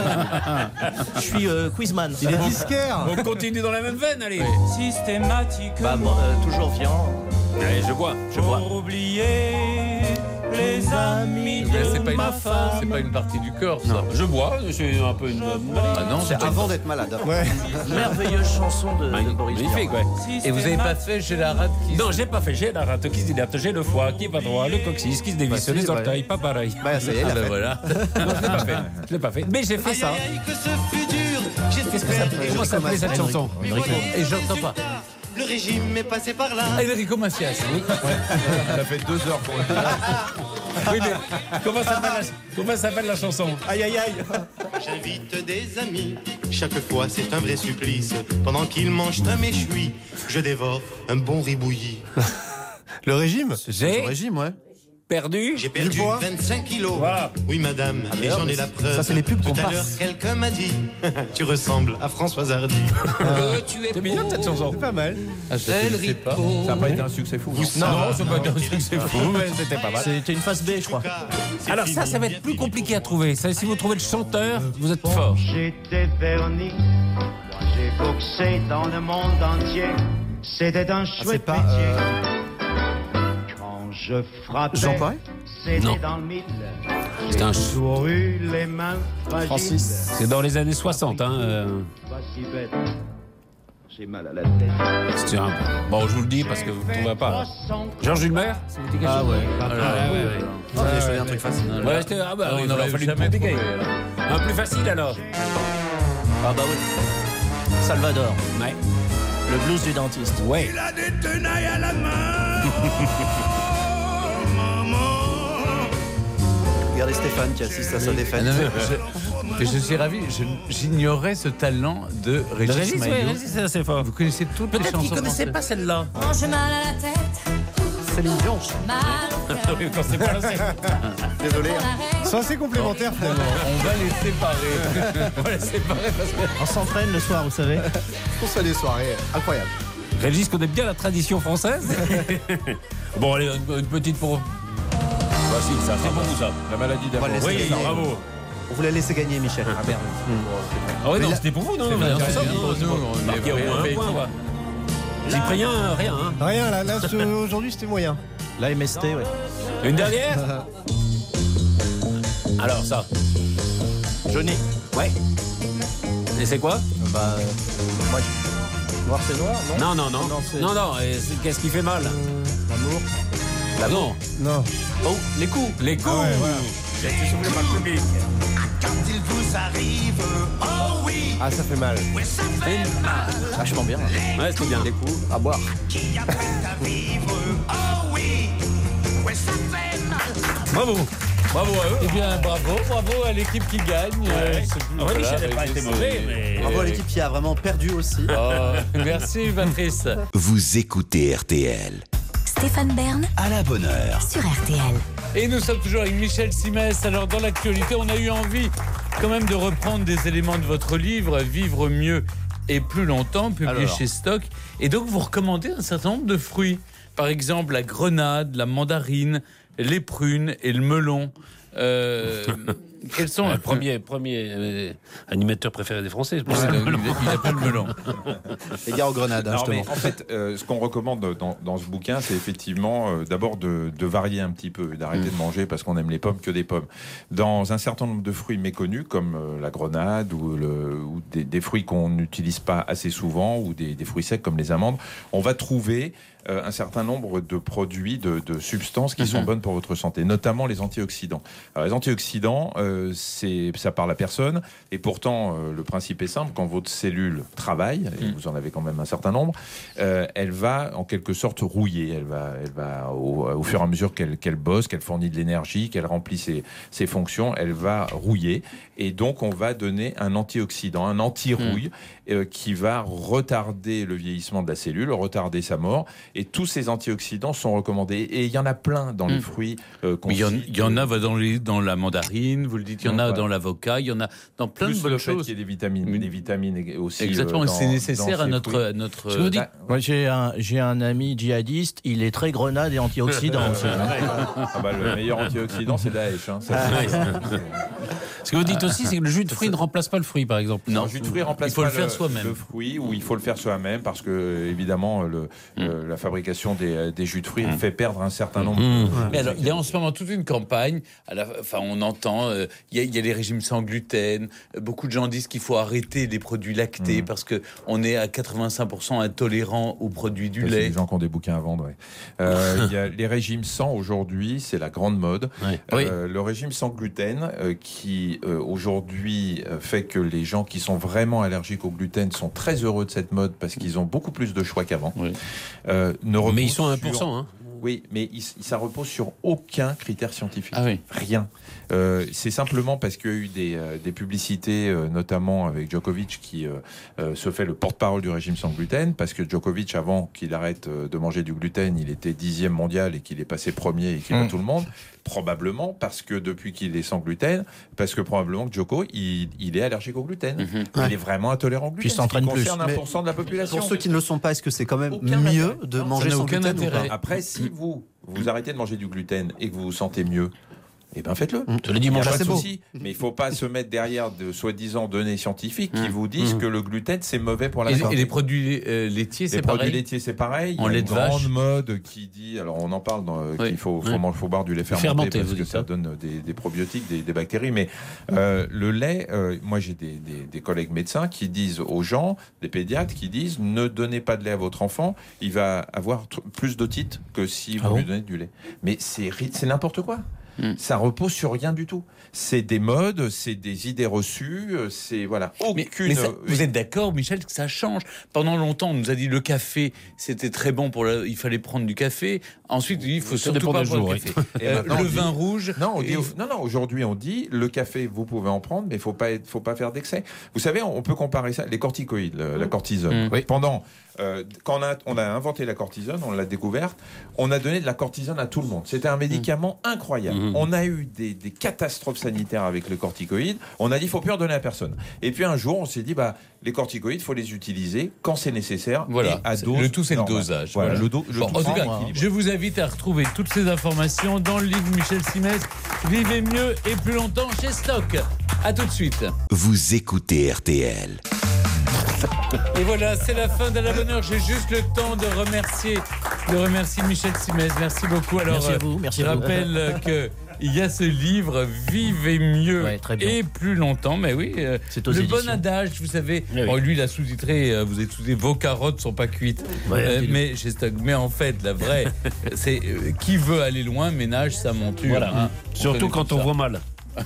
Je suis euh, quizman. Il est disquaire. On continue dans la même veine, allez. Systématiquement. Bah, bon, euh, toujours Vian. Allez, je bois, je Pour bois. oublier les amis Mais c'est de pas, une, ma femme. c'est pas une partie du corps, ça. Non, je bois, c'est un peu une. Ah non, C'est avant d'être malade. Ouais. Merveilleuse chanson de, de Boris Vian. Magnifique, ouais. Et vous avez pas fait J'ai la rate qui... Non, j'ai pas fait. J'ai la rate qui se dilate, j'ai le foie qui va droit, le coccyx qui se dévisse, Bah, si, les bah, orteils, pas pareil. Bah, ça y est, il Ah a ben fait. voilà. Non, je l'ai pas fait. Je l'ai pas fait. Mais j'ai fait ça. Aïe, aïe, que ce fut dur. Qu'est-ce que ça s'appelait Comment s'appelait cette chanson? Et j'entends pas. Le régime est passé par là. Enrico Macias. Oui. Ça fait deux heures pour le Oui, mais comment s'appelle la, comment s'appelle la chanson? Aïe, aïe, aïe. J'invite des amis. Chaque fois, c'est un vrai supplice. Pendant qu'ils mangent un méchoui, je dévore un bon ribouillis. Le régime. J'ai Le régime, ouais. perdu. J'ai perdu poids. vingt-cinq kilos. Voilà. Oui, madame, et j'en ai la preuve. ça, c'est les pubs Tout qu'on à l'heure, passe. quelqu'un m'a dit tu ressembles à Françoise Hardy. Euh, tu es mignonne cette chanson. C'est pas mal. Ah, je ne sais pas. Ça n'a pas été un succès fou. Non, non, c'est pas un succès fou, mais c'était pas mal. C'était une phase B, je crois. Alors ça, ça va être plus compliqué à trouver. Ça, si vous trouvez le chanteur, vous êtes fort. J'étais Véronique, moi j'ai boxé dans le monde entier. C'était un c'est chouette pas, métier. euh, Quand je frappais, Jean Paris? c'était Non. dans le mille. C'est un Francis. C'est dans les années soixante. Hein, euh... J'ai mal à la tête. C'est un... Bon, je vous le dis parce que vous ne trouverez pas. Georges Ulmer, ça vous dit quelque Ah chose? ouais. Ah, ouais, ouais, ouais. Ah, j'ai choisi un truc facile. Ouais, c'était- ah bah, Ah, oui, on il aurait aurait fallu jamais compliqué. trouvé, Un plus facile alors. Ah bah oui. Salvador. Ouais. Le blues du dentiste. Ouais. Il a des tenailles à la main. Regardez Stéphane qui assiste à sa défaite. Ah non, mais je, je suis ravi, je- j'ignorais ce talent de Régis, Régis, Maillot. ouais, Régis, c'est assez fort. Vous connaissez toutes les Peut-être chansons qu'il ne connaissait françaises. pas celle-là. Quand j'ai mal à la tête, Céline Dion. mal au cœur, Oui, quand c'est pas lancé. Désolé. pour l'arrêt. C'est assez complémentaire finalement. On va les séparer. On va les séparer parce que... On s'entraîne le soir, vous savez. On se fait des soirées incroyables. Régis connaît bien la tradition française. Bon, allez, une, une petite pour. Voici ça, c'est pour vous ça. La maladie On va d'amour. le laisser Oui, gagner. bravo. On voulait laisser gagner, Michel. Ah merde. Ah ouais, non, là- c'était pour vous, non? C'est Vous bien, avez c'est raison. bien pour nous, on Marqué est au moins un fait- point, quoi. Cyprien, rien, hein. Rien là, là ce- aujourd'hui c'était moyen. La M S T, ouais. Une dernière? Alors, ça. Johnny. Ouais. Et c'est quoi? Bah. euh, moi, je- Noir c'est noir, non? Non, non, non. Non, c'est- Non, non, et c'est- qu'est-ce qui fait mal? L'amour. Là, non. Non. Oh, les coups. Les coups. Ah ouais, voilà. J'ai été soufflé par le public. Quand il vous arrive, oh oui, Ah ça fait mal. ouais, ça fait mal. Vachement bien. Ouais, c'était bien. Les coups. À boire. Qui apprête à vivre, oh oui, ouais, ça fait mal. Bravo. Bravo à eux. Eh bien, bravo, bravo à l'équipe qui gagne. Euh, c'est plus- Ah ouais, voilà, Michel n'a pas Régis, été mauvais, mais- Bravo à l'équipe qui a vraiment perdu aussi. Oh, merci Patrice. Vous écoutez R T L. Stéphane Bern À la bonne heure. sur R T L. Et nous sommes toujours avec Michel Simès. Alors, dans l'actualité, on a eu envie quand même de reprendre des éléments de votre livre, Vivre mieux et plus longtemps, publié Alors. chez Stock. Et donc, vous recommandez un certain nombre de fruits. Par exemple, la grenade, la mandarine, les prunes et le melon. Euh, quels sont Le premier, premier euh, animateur préféré des Français. je pense. Ouais, il, il appelle le melon. Les gars aux grenades, hein, Non, mais justement. en fait, euh, ce qu'on recommande dans, dans ce bouquin, c'est effectivement euh, d'abord de, de varier un petit peu, et d'arrêter Mm. de manger parce qu'on aime les pommes que des pommes. Dans un certain nombre de fruits méconnus, comme euh, la grenade ou, le, ou des, des fruits qu'on n'utilise pas assez souvent, ou des, des fruits secs comme les amandes, on va trouver euh, un certain nombre de produits, de, de substances qui sont Mhm. bonnes pour votre santé, notamment les antioxydants. Alors, les antioxydants, euh, c'est, ça parle à personne, et pourtant, euh, le principe est simple, quand votre cellule travaille, et Mhm. vous en avez quand même un certain nombre, euh, elle va en quelque sorte rouiller. Elle va, elle va au, au fur et à mesure qu'elle, qu'elle bosse, qu'elle fournit de l'énergie, qu'elle remplit ses, ses fonctions, elle va rouiller. Et donc, on va donner un antioxydant, un anti-rouille, euh, qui va retarder le vieillissement de la cellule, retarder sa mort. Et tous ces antioxydants sont recommandés. Et il y en a plein dans les Mm. fruits euh, qu'on Mais il y en, cite. il y en a va dans, les, dans la mandarine, vous le dites, il y en Non, a voilà. dans l'avocat, il y en a dans plein Plus de bonnes le fait choses. qu'il y ait des vitamines, des vitamines aussi. Exactement, euh, et c'est dans- nécessaire dans à ces notre, fruits. à notre. Je vous dis, euh, moi j'ai un, j'ai un ami djihadiste, il est très grenade et antioxydant aussi. Ah bah, le meilleur antioxydant, c'est Daesh. Hein. Ça, Ah, c'est- ouais. Ce que vous dites aussi, c'est que le jus de fruits ne remplace pas le fruit, par exemple. Non, Le jus de fruits remplace il faut pas le faire soi-même. Le fruit, ou il faut le faire soi-même parce que évidemment le, euh, la fabrication des, des jus de fruits fait perdre un certain nombre. Mmh. de- Mais alors, il y a en ce moment toute une campagne. À la, enfin, on entend, euh, il y, a- il y a les régimes sans gluten. Euh, Beaucoup de gens disent qu'il faut arrêter les produits lactés parce que on est à quatre-vingt-cinq pour cent intolérant aux produits du C'est lait. des gens qui ont des bouquins à vendre. Ouais. Euh, il y a les régimes sans aujourd'hui, c'est la grande mode. Ouais. Euh, Le régime sans gluten euh, qui euh, aujourd'hui euh, fait que les gens qui sont vraiment allergiques au gluten sont très heureux de cette mode parce qu'ils ont beaucoup plus de choix qu'avant. Oui. Euh, ne Mais repose ils sont à un sur- pour cent. Hein. Oui, mais il- ça repose sur aucun critère scientifique. Ah oui. Rien. Euh, c'est simplement parce qu'il y a eu des, euh, des publicités, euh, notamment avec Djokovic, qui euh, euh, se fait le porte-parole du régime sans gluten, parce que Djokovic, avant qu'il arrête euh, de manger du gluten, il était dixième mondial et qu'il est passé premier et qu'il bat Mm. tout le monde. Probablement parce que depuis qu'il est sans gluten, parce que probablement que Djoko, il, il est allergique au gluten. Mhm. Il Ouais. est vraiment intolérant au gluten. Puis il s'entraîne ce qui plus. concerne un Mais pour cent de la population. Pour ceux qui ne le sont pas, est-ce que c'est quand même Aucun mieux intérêt. de Non, manger ça n'a sans aucun gluten ou intérêt. pas Après, si vous vous arrêtez de manger du gluten et que vous vous sentez mieux, Eh bien, faites-le. Mmh. Le dimanche, pas de c'est beau. souci. Mais il ne faut pas se mettre derrière de soi-disant données scientifiques qui mmh. vous disent mmh. que le gluten, c'est mauvais pour la et, santé. Et les produits euh, laitiers, c'est les pareil. Les produits laitiers, c'est pareil. Il y a une grande mode qui dit, alors on en parle, dans, oui. qu'il faut, faut, oui. faut boire du lait fermenté, fermenté parce que ça, ça donne des, des probiotiques, des, des bactéries. Mais euh, le lait, euh, moi j'ai des, des, des collègues médecins qui disent aux gens, des pédiatres, qui disent ne donnez pas de lait à votre enfant, il va avoir t- plus d'otite que si vous ah bon lui donnez du lait. Mais c'est, c'est n'importe quoi. Mmh. Ça repose sur rien du tout. C'est des modes, c'est des idées reçues, c'est voilà. Aucune. Mais, mais ça, vous êtes d'accord, Michel, que ça change. Pendant longtemps, on nous a dit le café, c'était très bon pour la... il fallait prendre du café. Ensuite, il faut ça surtout pas boire le café. Et euh, le vin dit... rouge. Non, on dit... et... non, non. Aujourd'hui, on dit le café, vous pouvez en prendre, mais il faut pas, être... faut pas faire d'excès. Vous savez, on peut comparer ça, les corticoïdes, mmh. la cortisone. Mmh. Oui. Pendant Euh, quand on a, on a inventé la cortisone, on l'a découverte, on a donné de la cortisone à tout le monde. C'était un médicament mmh. incroyable. Mmh. On a eu des, des catastrophes sanitaires avec le corticoïde. On a dit, il ne faut plus en donner à personne. Et puis un jour, on s'est dit, bah, les corticoïdes, il faut les utiliser quand c'est nécessaire. Voilà. Et à dose le tout, c'est normale. le dosage. Voilà. Voilà. Le do, le bon, en tout cas, je vous invite à retrouver toutes ces informations dans le livre Michel Simès, Vivez mieux et plus longtemps chez Stock. À tout de suite. Vous écoutez R T L. Et voilà, c'est la fin de la bonne heure. J'ai juste le temps de remercier, de remercier Michel Simès. Merci beaucoup. Alors, merci à vous. Merci je à vous. rappelle que il y a ce livre Vivez mieux ouais, et plus longtemps. Mais oui, euh, le éditions. Bon adage, vous savez. Oui, oui. Bon, lui, il a sous-titré. Euh, vous avez sous-titré vos carottes sont pas cuites. Ouais, euh, mais chez Stock. Mais en fait, la vraie, c'est euh, qui veut aller loin ménage sa monture. Voilà. Hein, surtout quand on voit mal.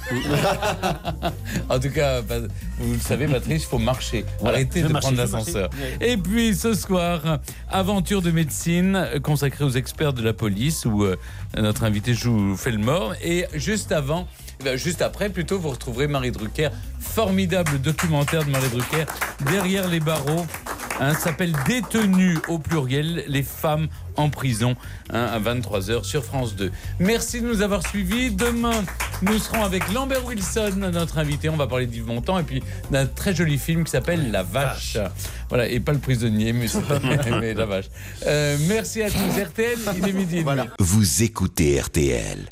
En tout cas, vous le savez, Patrice, il faut marcher. Voilà, arrêtez de marcher, prendre l'ascenseur. Et puis ce soir, aventure de médecine consacrée aux experts de la police où euh, notre invité joue fait le mort. Et juste avant, ben juste après, plutôt, vous retrouverez Marie Drucker. Formidable documentaire de Marie Drucker, Derrière les barreaux. Hein, s'appelle Détenues au pluriel, les femmes en prison, hein, à vingt-trois heures sur France deux. Merci de nous avoir suivis. Demain, nous serons avec Lambert Wilson, notre invité. On va parler d'Yves Montand et puis d'un très joli film qui s'appelle La Vache. Voilà, et pas le prisonnier, mais, mais La Vache. Euh, merci à tous. R T L, il est midi. Voilà. Vous écoutez R T L.